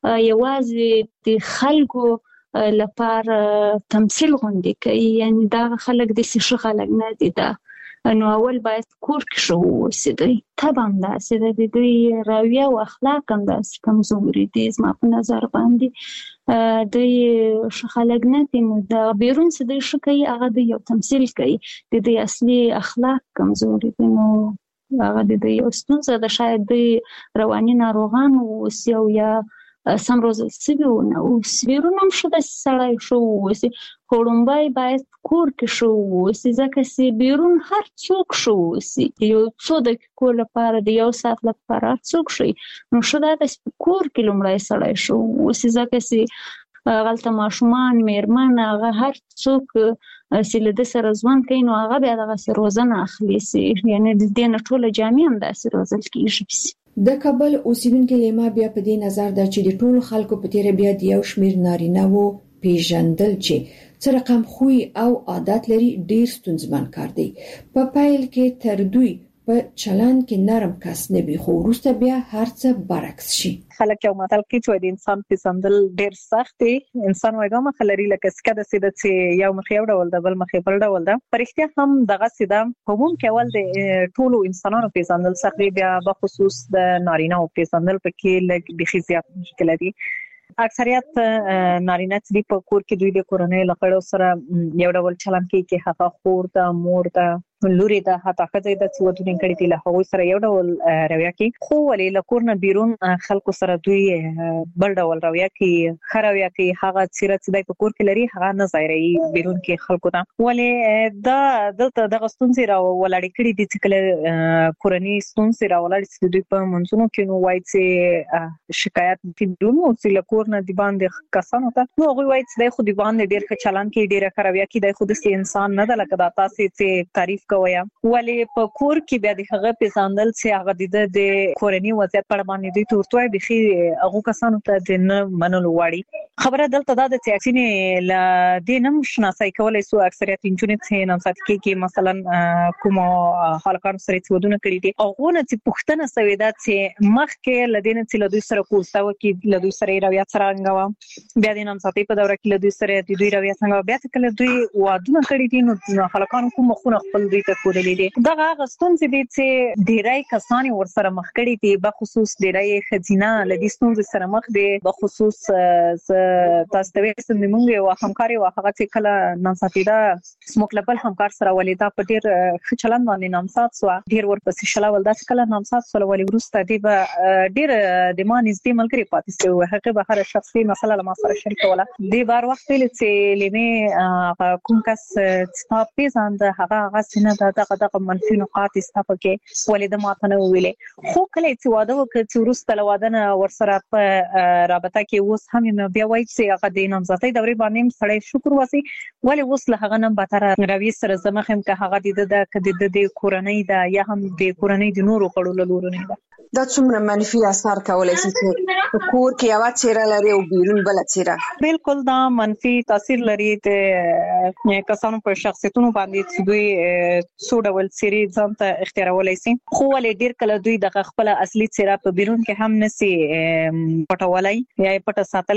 یوازې د خلکو لپاره تمثيل غونډي کوي، یعنی دا خلک د سشي خلک نه دي. دا نو اول باید کور کې شو وسیدي طبعا دا سده د دوی رویه او اخلاق هم د کمزوري دي زما په نظر باندې دوی خلک نه دي. نو دا بیرون سده شو کوي هغه د یو تمثيل کوي، د دې اصلي اخلاق کمزوري دي. نو هغه د یو ستونزه د شاید د رواني ناروغان او سیو یا سم روزل سوي او سویرون هم شو د سړی شو وسی خورمبای باید کور کې شو وسی ځکه سی بیرون هر څوک شو وسی یو څو دقیقو لپاره د یو ساعت لپاره هر څوک شي، نو شو دا د کور کې لومړی سړی شو وسی ځکه سی غلطه ماشومان میرمن هغه هر څوک چې له سره ځوان کوي نو هغه بیا دغه روزنه اخلي سي، یعنی د دې نه ټوله جامع هم داسې روزل کیږي. د کابل اوسیدونکو لیما بیا په دې نظر ده چې د ټولو خلکو په تیر بیا د یو شمیر نارینه وو پیژندل چې څه رقم خوی او عادت لري ډیر ستونزمن کار دی. په پایل کې تر دوی په چلند کې نرم کس نه وي، خو وروسته بیا هر څه برعکس شي. خلک یو متل کې چې د انسان پیژندل ډیر سخت دی. انسان وایي مخ لري لکه سکه د سیده چې یو مخ یو ډول د بل مخ بل ډول ده. پرختیا هم دغه سیده کوم کې اول د ټولو انسانانو پیژندل سخت دی، بیا په خصوص د نارینه او پیژندل پکې لږ بخي زیات مشکل دي. اکثریت نارینه چې په کور کې دوی د کورنۍ لغړو سره یو ډول چلند کوي چې هغه خور ده، مور ده، لوري ده، حتی خځې د څودونې کړي دي له هغه سره یو ډول رویه کوي، خو ولې له کور نه بیرون خلکو سره دوی بل ډول رویه کوي، خرویه کوي. هغه چیرې چې د کور کې لري هغه نه ظاهري بیرون کې خلکو ته ولې دا دلته د غستونځي را ولاړ کړي دي چې کله کورنۍ ستونزې را ولاړ چې دوی په منځونو کې نو وایي چې شکایت دي نو چې له کور نه دی باندې کسانو ته نو هغه وایي چې خو دی باندې ډیر ښه چلند کوي، ډیر خرویه کوي، د خود سي انسان نه د لکه دا تاسو چې تعریف کوي. ولې په کور کې بیا د هغه پیژندل چې هغه د کورنۍ وضعیت په اړه باندې دوی تورتوي بخي هغه کسانو ته د نه منلو واړي خبره دلته دا د سیاسي ل د نم شناسای کولای سو اکثریت انجونې چې نن سات کې مثلا کوم خلکان سره څودونه کړی دي او غونه چې پښتنه سوي دا چې مخ کې لدین چې له دوی سره کوستاو کې له دوی سره رویا څنګه بیا د نن ساتي په دوره کې له دوی سره د دوی رویا څنګه بیا چې کله دوی وادونه کړی دي نو خلکان کوم خونه خپل دوی ته کولې دي. دا غستون چې ډیرای کسان ورسره مخ کړي دي، په خصوص ډیرای خزینه لدی ستونزې سره مخ دي، په خصوص تاسو ته وسم موږ یو همکاري واخغه چې کله نن ساتیدا سموکلبل همکار سره ولیدا په ډیر خچلن باندې نامسات سو ډیر ورپسې شلا ولدا چې کله نامسات سو ولې ورسته دی به ډیر د ما نږدې ملګری پاتې سو هغه به هر شخصي مسله لما سره شریک ولا دی بار وخت چې لمه کوم کس چې پیژاند هغه سینه دغه منفي نقاط استفاده کې ولید ماته نه ویلې، خو کله چې واده وکړ چې ورسته لوادنه ورسره په رابطه کې اوس هم بیا وایي چې هغه د نامزدۍ دورې باندې سړی شکر وسی ولې اوس له هغه نه بهتر روي سره زمخم که هغه د کورنۍ دا یا هم د کورنۍ د نورو کړو لورو نه دا څومره منفي اثر کولای شي چې کور کې یو چیرې لري او بیرون بل چیرې بالکل دا منفي تاثیر لري ته کسانو په شخصیتونو باندې چې دوی څو ډول سری ځان ته اختیارولای شي، خو ولې ډیر کله دوی د خپل اصلي څیره په بیرون کې هم نسی پټولای یا پټ ساتلای شي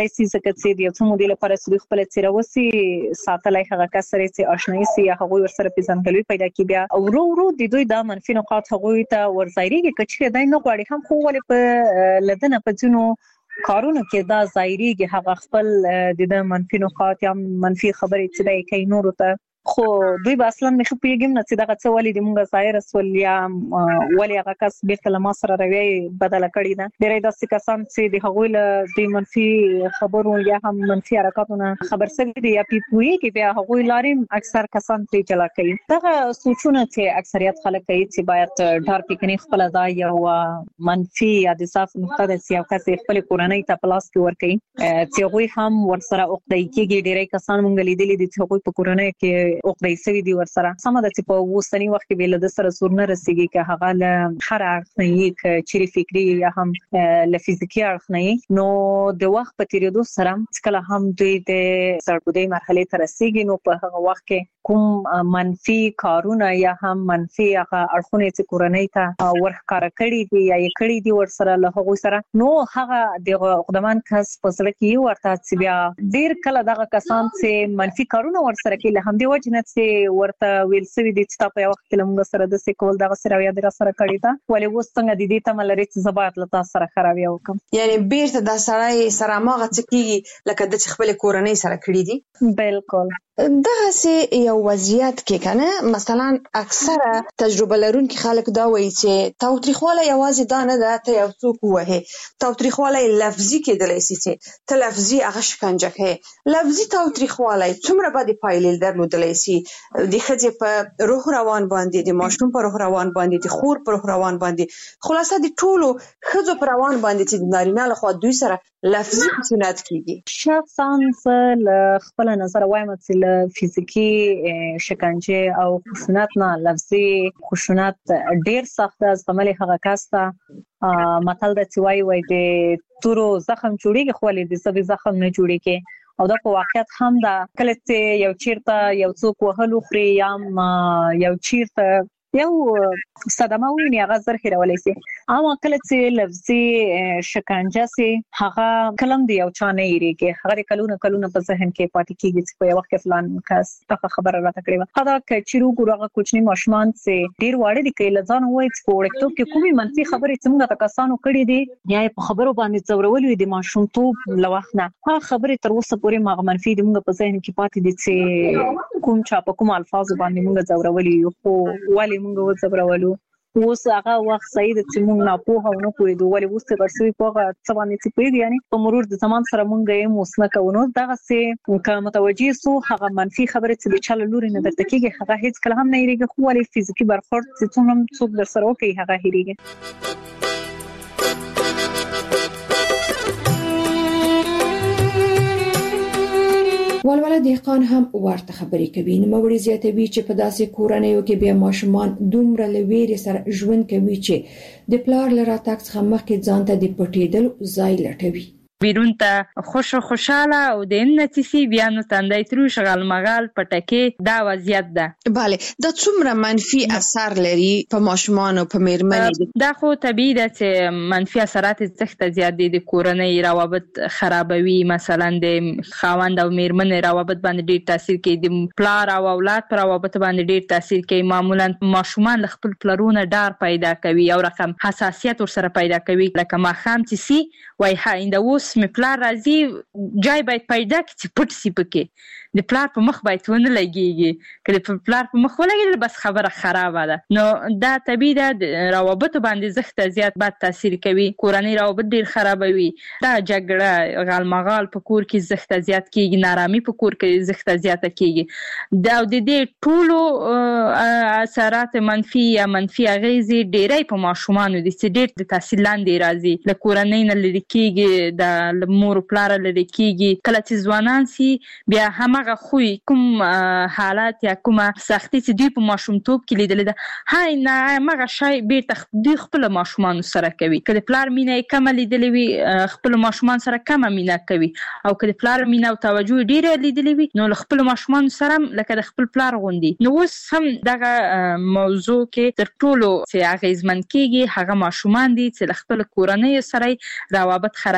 ځکه چې د یو څه مودې لپاره چې خپل څیره وسی ساتلای هغه کس سره چې آشنایي سي هغه ورسره پیژندګلوي پیدا کی بیا ورو د دوی د منفي نقاط هغه ته ورځایږي کچې دای نه غواړي هم خو ولې په لدنه په جنو کارونه کې دا ظاهريږي هغه خپل د منفي نقاط یا منفي خبرې چې دای کوي نور ته خو دوی به اصلا مخ پیګم نه چې دغه څه ولې د مونږه ظاهر سول یا ولې هغه کس بیرته لما سره روي بدل کړی ده ډېرې داسې کسان چې د هغوی له د منفي خبرو یا هم منفي حرکتونو خبر سوي دي یا پیپوي کې بیا هغوی لاریم اکثر کسان پرې چلا کوي دغه سوچونه چې اکثریت خلک کوي چې باید ډار پکني خپل ځای یو منفي یا د صاف نقطه د سیاست خپل کورنۍ ته پلاس کې ور کوي چې هغوی هم ورسره اوقدای کېږي ډېرې کسان مونږ لیدلې دي چې هغوی په کورنۍ کې او قیسوي دی ورسره سم د چې په وسنی وخت کې بل د سره سور نه رسیږي چې هغه له هر اړخ نه یې چيري فکری یا هم ل فزیکی اړخ نه نو د وخت په تیریدو سره کله هم دوی د سرګودي مرحله ته رسیږي نو په هغه وخت کې کوم منفي کارونه یا هم منفي هغه اړخونه چې کورنۍ ته ورخکار کړي دي یا یې کړي دي ورسره له هغه سره نو هغه د خدمان کس په سره کې ورته چې بیا ډیر کله دغه کسان چې منفي کارونه ورسره کوي له هم دی وجه چې ورته ویل سوي دي چې تاسو یو وخت لمغه سره د سیکول دغه سره یا د سره کړی دا ولې وستنګ د دې تمل لري چې زبات له تاسو سره خرابې وکم یعنی بیرته د سره ماغه چې لکه د خپل کورنۍ سره کړی دي بالکل دغه سه یو وضعیت کې کنه مثلا اکثره تجربه لرونکي خلک دا وایي چې تاوتریخواله یوازې دا نه ده ته یو څوک وه تاوتریخواله لفظي کېدلای شي چې ته لفظي هغه شکنجه کې لفظي تاوتریخواله څومره باندې پایلې درلودلای شي د خځې په روح روان باندې د ماشوم په روح روان باندې د خور په روح روان باندې خلاصه د ټولو خځو په روان باندې چې د نارینه له خوا دوی سره لفظي خشونت کیږي شخصا له خپل نظر وایم چې فزیکی شکنجه او خشونت نه لفظي خشونت ډیر سخت از عمل هغه کاسته متل د چوي وای د تورو زخم جوړیږي خو له دې سبي زخم نه جوړیږي او دا په واقعیت هم دا کله چې یو چیرته یو څوک وهلو خري یا یو چیرته یو صدمه ویني هغه زر هیرولای شي اما کله چې لفظي شکنجه سي هغه کلم دی او چا نه یریږي هغه کلونه په ذهن کې پاتې کیږي چې په وخت کې فلان کس څه خبره راته کړې هغه کچرو ګورغه کوچنی ماشومان چې ډیر واړه دي کې لزان وای چې په وړکتوب کې کومي منفي خبرې څنګه تکاسانو کړې دي یا په خبرو باندې څورولې دي ماشومتوب لوخنه هغه خبرې تر اوسه پورې ما منفي دي موږ په ذهن کې پاتې دي چې کوم چا په کوم الفاظ باندې موږ څورولې خو والی موږ وڅورولو اوس هغه وخت سید چې موږ نه پوهه او نه پوهېدو ولې اوس ته ورسوي په څه باندې چې پوهېږي یعنی په مرور د زمان سره موږ یې موسنه کوو دغه څه که متوجه سو هغه منفي خبرې چې د چل لوري نه درته کېږي هغه هیڅ کله هم نه یریږي خو ولې فزیکی برخورد چې څوک در سره وکړي هغه هېریږي ولوله دهقان هم ورته خبرې کوي نو موري زیاتوي چې په داسې کورنیو کې بیا ماشومان دومره لویری سره ژوند کوي چې د پلار لرا تاکس خمخ کې ځان ته د پټېدل ځای لټوي بیرون ته خوشاله او د امنیتي بیا نو تندای تر شغل مغال پټکي دا وضعیت ده bale دا څومره منفي اثر لري په ماشومان او په میرمنې دا خو طبيعي ده چې منفي اثرات زخت زیات دي د کورنۍ روابط خرابوي مثلا د خاوند او میرمنې روابط باندې ډیر تاثیر کوي د پلار او اولاد پر روابط باندې ډیر تاثیر کوي معمولا ماشومان خپل پلرونه ډار پیدا کوي او رقم حساسیت ورسره پیدا کوي لکه ما خام چې سي وای هاینده اوس می پلار راځي جای باید پیدا کړي چې پټ سی پکې د پلار په مخ باید ونه لګيږي کله په پلار په مخ ولګي بس خبره خرابه ده نو دا طبيعي ده د روابط باندې زخت زیات بد تاثیر کوي کورنۍ روابط ډیر خرابوي دا جګړه غالمغال په کور کې زخت زیات کیږي نارامي په کور کې زخت زیات کیږي دا د دې ټولو اثرات منفي یا منفي اغیزې ډیرې په ماشومانو دي چې ډیر د تحصیل لاندې راځي له کورنۍ نه لري کیږي د مور پلار لري کیږي کله چې ځوانان سي بیا هم خوې کوم حالات یا کومه سختي چې دوی په ماشومتوب کې لیدل ده هاي نه مغه شای بیرته دوی خپل ماشومان سره کوي کله پلار مینه کم لیدلې وي خپل ماشومان سره کم مینه کوي او کله پلار مینه او توجه ډیره لیدلې وي نو خپل ماشومان سره لکه د خپل پلار غوندي نو اوس هم دغه موضوع کې تر ټولو چې اغیزمن کیږي هغه ماشومان دي چې خپل کورنۍ سره روابط خرابيږي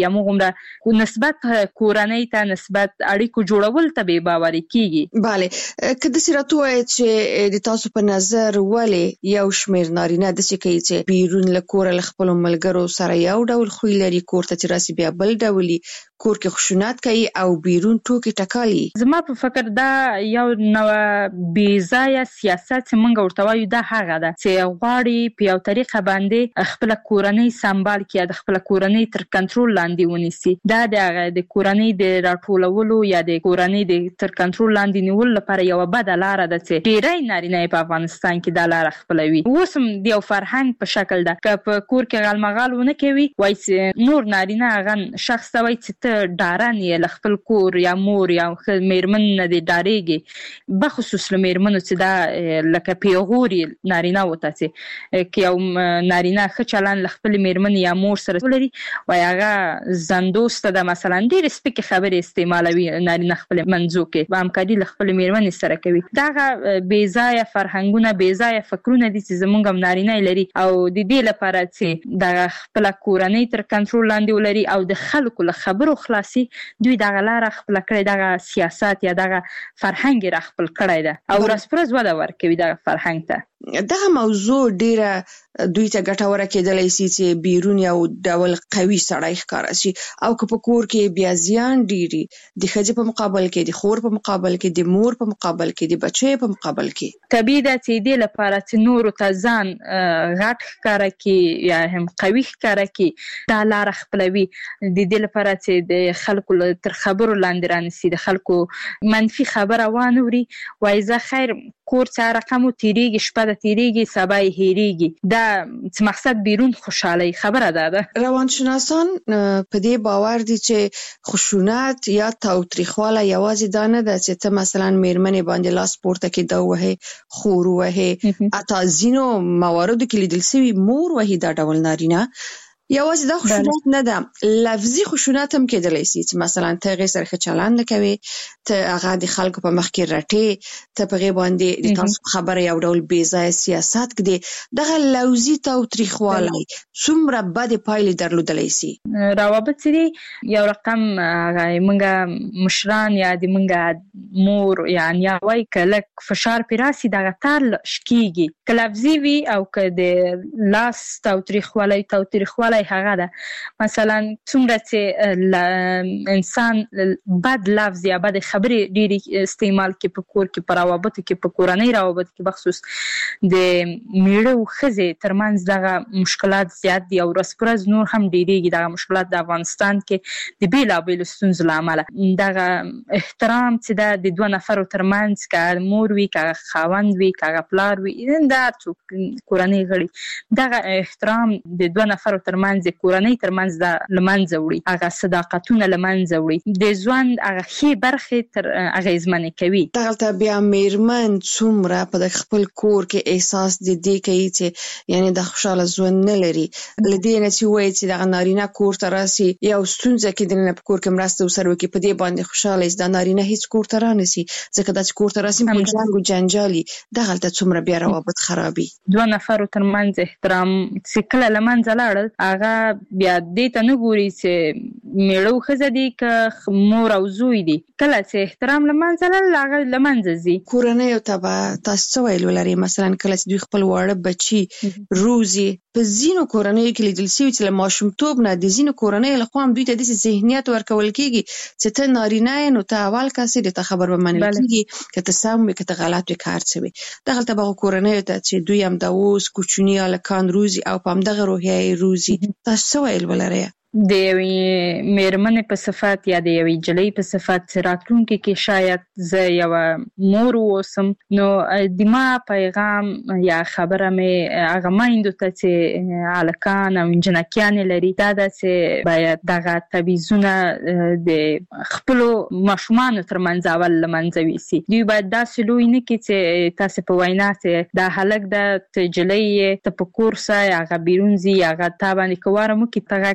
یا موږ نسبت کورنۍ ته نسبت اړیکو جوړول ته به باوري کیږي. bale کله چې راته وایي چې د تاسو په نظر ولې یو شمیر نارینه د څه کوي چې بیرون له کور له خپل ملګرو سره یو ډول خوی لري، کور ته چې راسي بیا بل ډولي، کور کې خشونت کوي او بیرون ټوکی ټکالي. زما په فکر دا یو نو بې ځایه سیاست چې موږ ورته وایو دا هغه ده چې غواړي په یو طریقه باندې خپل کورنۍ سمبال کړي، د خپل کورنۍ تر کنټرول لاندې ونیسي. دا د کورنۍ د راټولولو یا د کورنۍ د تر کنټرول لاندې نیول لپاره یو بد لار ده چې ډېری نارینه په افغانستان کې دا لار خپلوي. اوس هم د یو فرهنګ په شکل ده که په کور کې غالمغال ونه کوي وایي چې نور نارینه هغه شخص ته وایي چې ډارن یې له خپل کور یا مور یا میرمن نه دی ډارېږي، بخصوص له میرمنو چې دا لکه پیغوري نارینه وته چې که یو نارینه ښه چلند له خپل میرمن یا مور سره ولري وایي هغه زندوسته ده، مثلا ډېرې سپکې خبرې استعمالوي نارینه خپل منځو کې همکاري له خپل میرمنې سره کوي. دغه بې ځایه فرهنګونه بې ځایه فکرونه دي چې زموږ هم نارینه لري او د دې لپاره چې د خپل کورنۍ تر کنټرول لاندې ولري او د خلکو له خبرو خلاصي دوی دغه لار خپل کړی، دغه سیاست یا دغه فرهنګ را خپل کړی ده او ورځ وده ورکوي دغه فرهنګ ته. دغه موضوع ډیره دوی ته ګټوره کېدلی شي چې بیرون یو ډول قوي سړی ښکاره شي او که په کور کې بیا زیان ډیری د ښځې په مقابل کې، د خور په مقابل کې، د مور په مقابل کې، د بچي په مقابل کې. طبیعي ده چې دې لپاره چې نورو ته ځان غټ ښکاره کړي یا هم قوي ښکاره کړي دا لار خپلوي. د دې لپاره چې د خلکو تر خبرو لاندې رانیسي، د خلکو منفي خبره وانوري، وایي زه خیر کور څه رقمو تیریږي، شپه د تیریږي، سبا یې هیریږي. دا چې مقصد بیرون خوشحالي خبره ده. روانشناسان په دې باور دي چې خشونت یا تاوتریخواله یوازې دا نه ده چې ته مثلا میرمنې باندې لاس پورته کې دا وهې، خور وهې، اتا ځینو مواردو کې لیدل شوي مور وهي دا ډول نارینه. یوازې دا خشونت نه ده، لفظي خشونت هم کېدلی شي چې مثلا ته هغې سره ښه چلند نه کوې، ته هغه د خلکو په مخ کې رټې، ته په هغې باندې د تاسو خبره یو ډول بې ځایه سیاست کړې. دغه لفظي تاوتریخوالی څومره بدې پایلې درلودلی شي. روابط چې یو رقم موږ مشران یا د موږ مور یا نیا وایي که لږ فشار پرې راسي دغه تار شکېږي، که لفظي وي او که د لاس تاوتریخوالی هغه ده. مثلا څومره چې انسان بد لفظ یا بد خبرې ډېرې استعمال کې په کور کې، په روابطو کې، په کورنۍ روابطو کې بخصوص د میړه او ښځې ترمنځ دغه مشکلات زیات دي او ورځ په ورځ نور هم ډېرېږي. دغه مشکلات د افغانستان کې د بېلابېلو ستونزو له امله دغه احترام چې ده د دوه نفرو ترمنځ، که مور وي، که خاوند وي، که پلار وي، د هر څوک کورنۍ غړي، دغه احترام د دوه نفرو ترمنځ کورنۍ ترمنځ دا لمنځه وړي، هغه صداقتونه لمنځه وړي، د ژوند هغه ښې برخې تر اغېزمنې کوي. دغلته بیا میرمن څومره په د خپل کور کې احساس د دې کوي چې یعنی د خوشاله ژوند نه لري، له دې نه چې وایي چې دغه نارینه کور ته راسي یو ستونزه کې دننه په کور کې مرسته ورسره وکړي، په دې باندې خوشاله شي، دا نارینه هیڅ کور ته رانسي ځکه دا چې کور ته راسي په جنګ او جنجالي دغلته څومره بیا روابط خرابي. دوه نفرو ترمنځ احترام چې کله له منځه لاړل هغه بیا دې ته نه ګوري چې میړه او ښځه دي که مور او زوی دي، کله چې احترام له منځه لاړل هغه له منځه ځي. کورنیو ته به تاسو څه ویل ولرئ؟ مثلا کله چې دوی خپل واړه بچي روزي، په ځینو کورنیو کې لیدل شوي چې له ماشومتوب نه د ځینو کورنیو لخوا هم دوی ته داسې ذهنیت ورکول کېږي چې ته نارینه یې نو ته اول کس یې، د ته خبر به منل کېږي که ته سم وي که ته غلط وي که هر څه وي. دغلته به هغو کورنیو ته چې دوی هم د اوس کوچني هلکان روزي او په همدغه روحیه یې روزي، تاسو څه ویل ولرئ؟ د یوې میرمنې په صفت یا د یوې نجلۍ په صفت راتلونکي کې شاید زه یوه مور واوسم، نو د ما پیغام یا خبره مې هغه میندو ته چې هلکان او نجونکیانې لري دا ده چې باید دغه تبعیضونه د خپلو ماشومانو ترمنځ اول له منځه یوسي. دوی باید داسې لوی نه کړي چې تاسې په وینا چې دا هلک ده ته نجلۍ یې ته په کور ځه هغه بیرون ځي هغه تا باندې که واره مو کړي ته غږ مه باسه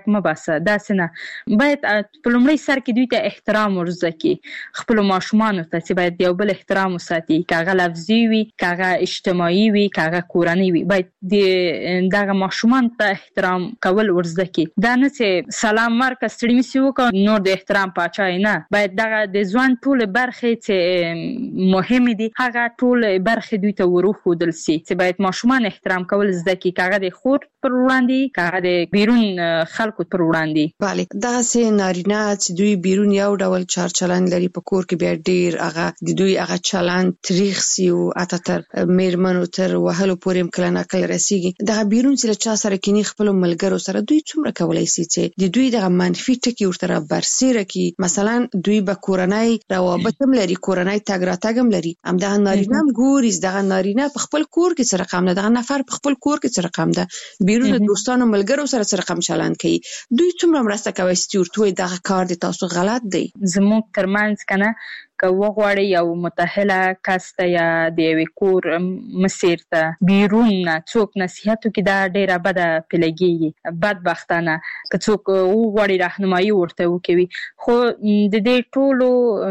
باسه داسې نه باید په لومړي سر کې دوی ته احترام ورزده کړي خپل ماشومانو ته چې باید یو بل احترام وساتي کاغه لفظي وي کاغه اجتماعي وي کاغه کورنۍ وي باید دغه ماشومان ته احترام کول ورزده کړي دا نه چې سلام ورکړه ستړي مې وکړه نور د احترام پاچای نه باید دغه د ځوان ټول برخې چې مهمه دي هغه ټول برخې دوی ته ورخودل سي چې باید ماشومان احترام کول زده کړي کاغه د خور پر وړاندې کاغه د بیرون خلکو پر وړاندې bale دا سه نارینه چې دوی بیرون یو ډول چار چلند لري په کور کې بیا ډیر هغه د دوی هغه چلند تاریخ سی او اتتر میرمنو تر وهلو پورې امکان کله رسیږي دا بیرون چې چا سره کینی خپل ملګرو سره دوی څومره کولای شي چې د دوی د منفي ټکی ورته برسیره کی مثلا دوی به کورنۍ روابط هم لري کورنۍ تګ راتګ هم لري هم دا نارینه هم ګوري دا نارینه په خپل کور کې سره رقم نه دا نفر په خپل کور کې سره رقم ده بیرون د دوستانو ملګرو سره رقم چلند کوي دوی څومره مرسته کوي چې ورته دا کار دي تاسو غلط دی زموږ ترمنځ کنه که وغواړي یو متأهله کس ته یا د یوې کور مسیر ته بیرون نه څوک نصیحت وکړي دا ډېره بده پیلګېږي بدبختانه که څوک وغواړي راهنمایي ورته وکوي خو د دې ټولو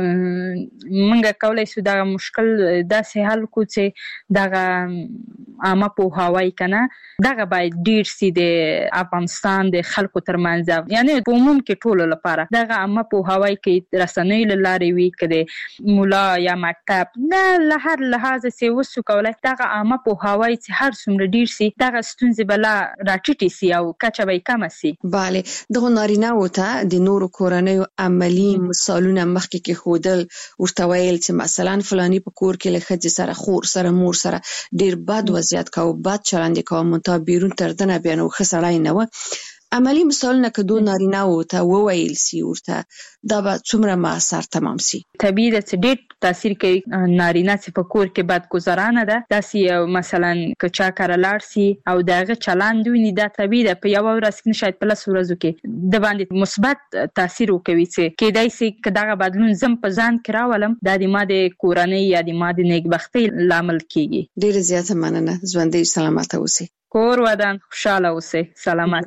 موږ کولی شو دغه مشکل داسې حل کړو چې دغه عامه پوهاوی کنه دغه باید ډېر سي د افغانستان د خلکو ترمنځ یعنی په عموم کې ټولو لپاره دغه عامه پوهاوی کې رسنۍ له لارې وي که د مولا یا مکتب نه له هر لحاظ سي وسو کولای دغه عامه پوهاوی چې هر څومره ډیر سي دغه ستونزې بلا راټیټي سي او کچه به کم سي bale دغه نارینه وته د نورو کورنۍ عملی مثالونه مخکې کې خودل ورته ویل چې مثلا فلانی په کور کې له خځې سره خور سره مور سره ډیر بد وضعیت کاوه بد چلند کاوه مونږ بیرون تر دنه بیان او خسړای نه و عملی مثالونه که دو نارینه وته وویل سی ورته دا به څومره موثر تمام سي طبيعي د ډېر تاثیر کوي نارینه چې په کور کې بد گزارانه ده داسې مثلا که چا کار لاړ سي او دغه چلند ویني دا طبيعي ده په یو ورځ کې شاید په لس ورځو کې د باندې مثبت تاثیر وکوي چې کېدای سي که دغه بدلون زم په ځان کې راولم د ما د کورنۍ یا د ما د نیکبختۍ لامل کیږي ډېر زیاته مننه ژوندۍ سلامت اوسئ کور ودان خوشاله اوسئ سلامت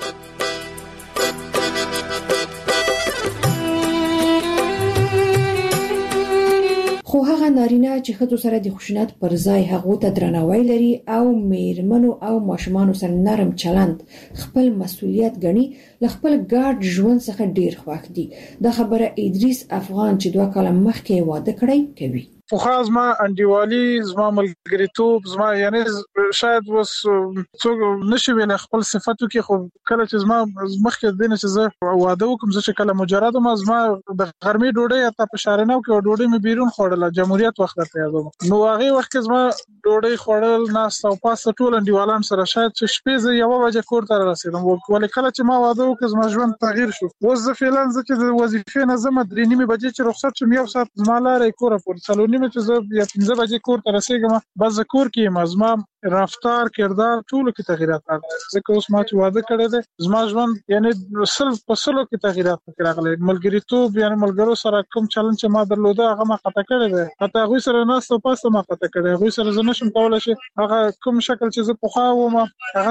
خو هغه نارینه چې ښځو سره د خشونت پر ځای هغو ته درناوی لري او میرمنو او ماشومانو سره نرم چلند خپل مسؤلیت ګڼي له خپل ګډ ژوند څخه ډیر خوښ دي دا خبره ادریس افغان چې 2 کاله مخکې واده کړی کوي خو زما انډیوالي زما ملګریتوب زما یعنی شاید وس څوک نشي ویل خپل صفاتو کې خو کله چې زما مخکې دینه چې زه واده وکم چې کله مجرد ما زما د غرمې ډوډۍ ته په شارنو کې ډوډۍ مې بیرون خوړله جمهوریت وخت ته یادوم نو هغه وخت کې زما ډوډۍ خوړل ناس او پاسه ټول انډیوالان سره شاید چې شپې زه یو بجې کور ته رسیدم ولې کله چې ما واده وکم زما ژوند تغییر شو اوس زه فعلا چې د وظیفې نه زما 3:30 بجې چې رخصت شم یو ساعت زما لارې کور پورته نیمه چې زه یا 15 بجې کور ته رسیدم بس کور کې مزما رفتار کردار ټول کې تغیرات راغلي ځکه اوس ما چې واده کړی دی زما ژوند یعنی سل په سلو کې تغیرات راغلي ملګریتوب یعنی ملګرو سره کوم چلند چې ما درلوده هغه ما قطع کړی دی حتی هغه سره ناس ته پاسه ما قطع کړی هغه سره زه نشم کولای شي هغه کوم شکل چې زه پخوا وم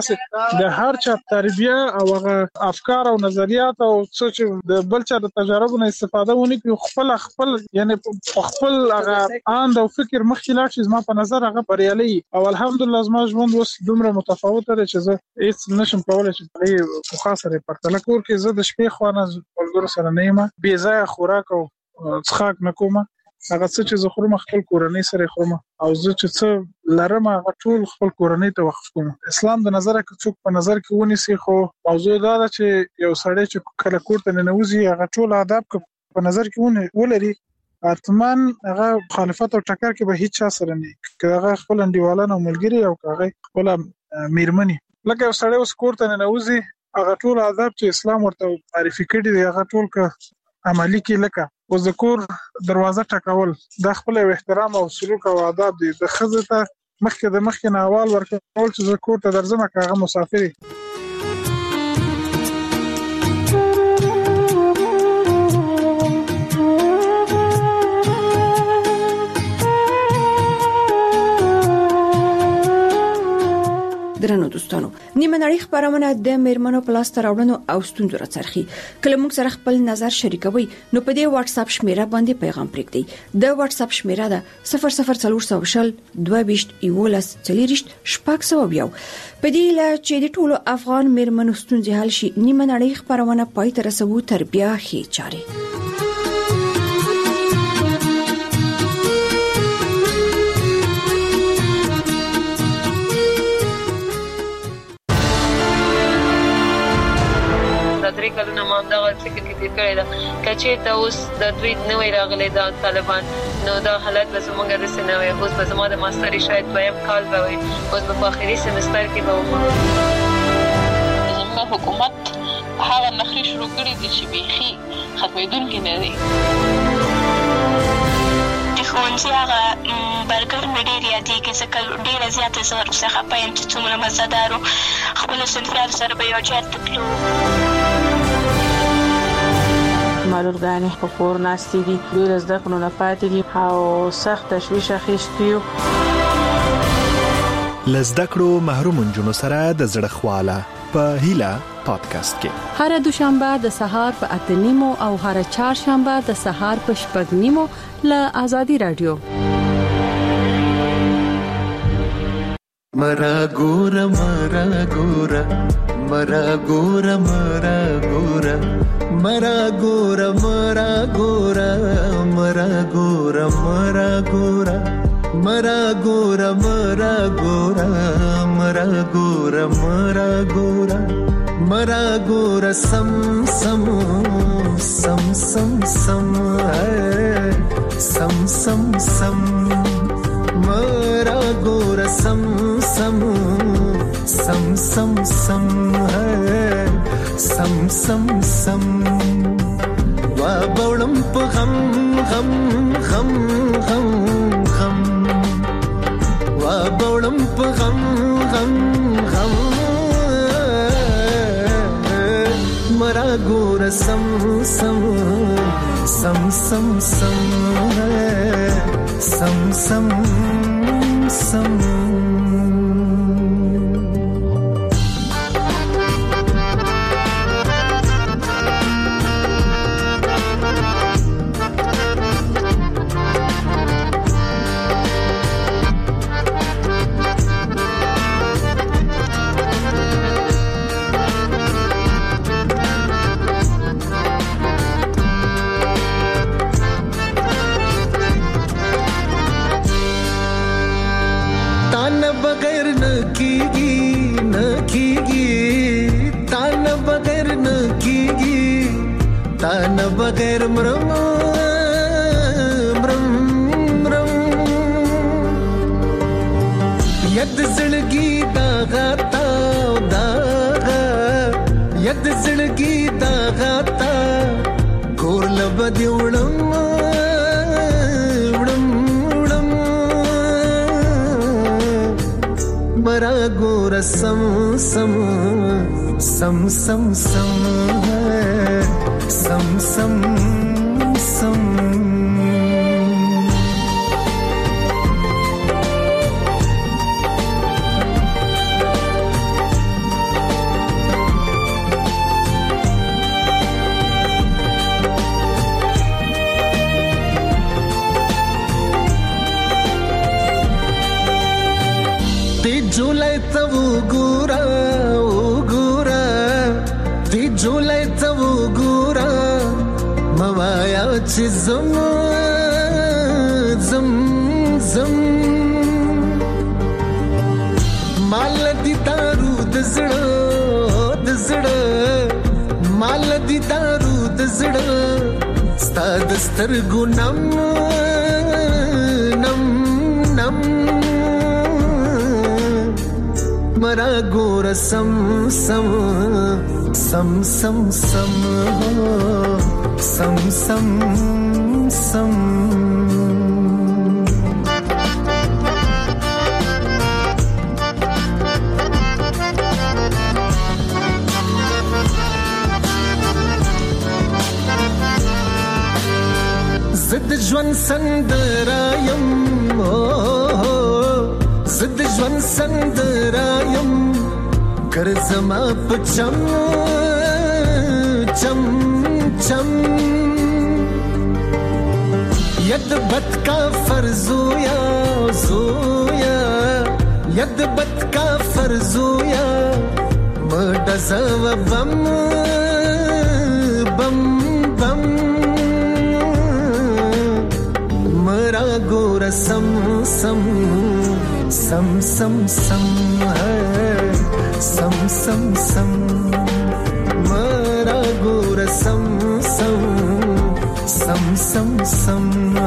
هغه د هر چا تربیه او هغه افکار او نظریات او څه د بل چا د تجربو نه استفاده ونی کوي خپل یعنی خپل هغه اند او فکر مخکې لاړ شي زما په نظر هغه بریالي او الحمدلله زما ژوند اوس دومره متفاوت دی چې زه هیڅ نشم کولای چې په خاصه پرتله کور کې زه د شپې خوانه ولګور سره نه یم بې ځای خوراک او څښاک نه کوم هغه څه چې زه خورم خپل کورنۍ سره خورم او زه چې څه لرم هغه ټول خپل کورنۍ ته وقف کوم اسلام د نظر کې څوک په نظر کې ونیسي خو موضوع دا ده چې یو سړی چې کله کور ته ننوځي هغه ټول آداب په نظر کې ولري اتمن هغه مخالفت او ټکر کې به هیڅ چا سره نه که هغه خپل انډیوالان او ملګری او هغه خپل میرمنی لکه سړی اوس کور ته ننوځي هغه ټول آداب چې اسلام ورته معرفي کړی دی هغه ټول که عملی کې لکه او ذکر دروازه ټکول د خپل احترام او سلوک او آداب دي د خزه ته مخکې نه اول ورکول چې ذکر ته درځم هغه مسافری درنو دوستانو نیمه نړۍ خبرونه د میرمنو پلاس تراوړنو او ستونزو راڅرخي کله موږ سره خپل نظر شریکوي نو په دې واتس اپ شمیره باندې پیغام پرېږدئ د واتس اپ شمیره ده 00400 22 11 40 شپږ سو بیا په دې لا چې د ټولو افغان میرمنو ستونزې حل شي نیمه نړۍ خبرونه پای ته رسوي تر بیا هي چاري درې کلونه ما دغه فکر کې تیر کړی دا کچې ته اوس د دوی نوې راغلي د طالبان نو دا حالت به زموږ د سنوي اوس به زموږ د ماستري شاید دویم کال به وي اوس په آخري سمستر کې به وم زموږ حکومت هغه نخري شروع کړی دي چې بيخي ختمېدونکي نه دي ښوونځي هغه برګر مې ډېر یادېږي ځکه ډېره زیاته زه ورڅخه خفه یم چې څومره مزهدار و خپلو صنفیانو سره به یو ځای ته تلو معلولګانې په کور ناستې دي ډېر زده کړو نه پاتې دي او سخت تشویش اخیستی یو له زده کړو محروم نجونو سره د زړه خواله په هیله پادکاسټ کې هر دوشنبه د سهار په 8:30 او هر چهارشنبه د سهار په 6:30 له آزادي رادیو مرا ګورا مرا ګورا مرا ګورا مرا ګورا مرا ګورا مرا ګورا مرا ګورا مرا ګورا مرا ګورا مرا ګورا مرا ګورا مرا ګورا مرا ګورا سم سم سم سم سم سم سم سم مرا ګورا سم سم سم سم سم سم سم سم وا بولم په غم غم غم غم غم وا بولم په غم غم غم مرا ګورا سم سم سم سم سم سم سم سم बगैर मरम मरम मरम यद जिंदगी दागाता दागा यद जिंदगी दागाता कोर लबदी उड़म उड़म उड़म मरा गोरा सम सम सम सम सम सम सम सम ती जुलाई तब गुरा ओ गुरा ती जुलाई तब गुरा मवाया ची zam zam zam mal di daru d zड़ा mal di daru d zड़ा sta dastar gunam nam nam mara gora sam sam sam sam sam sam sam sam زد ژوند سندرایم زد ژوند سندرایم कर जमा पचम चम चम यद बत का फर्जोया जोया यद बत का फर्जोया मडज़व बम बम बम मरा गोरा सम सम सम सम सम सम सम सम मरा गोरा सम सम सम सम सम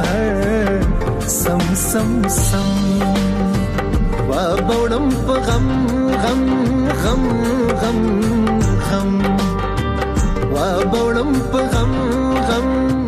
सम सम सम वा बौड़म प गम गम गम गम गम वा बौड़म प गम गम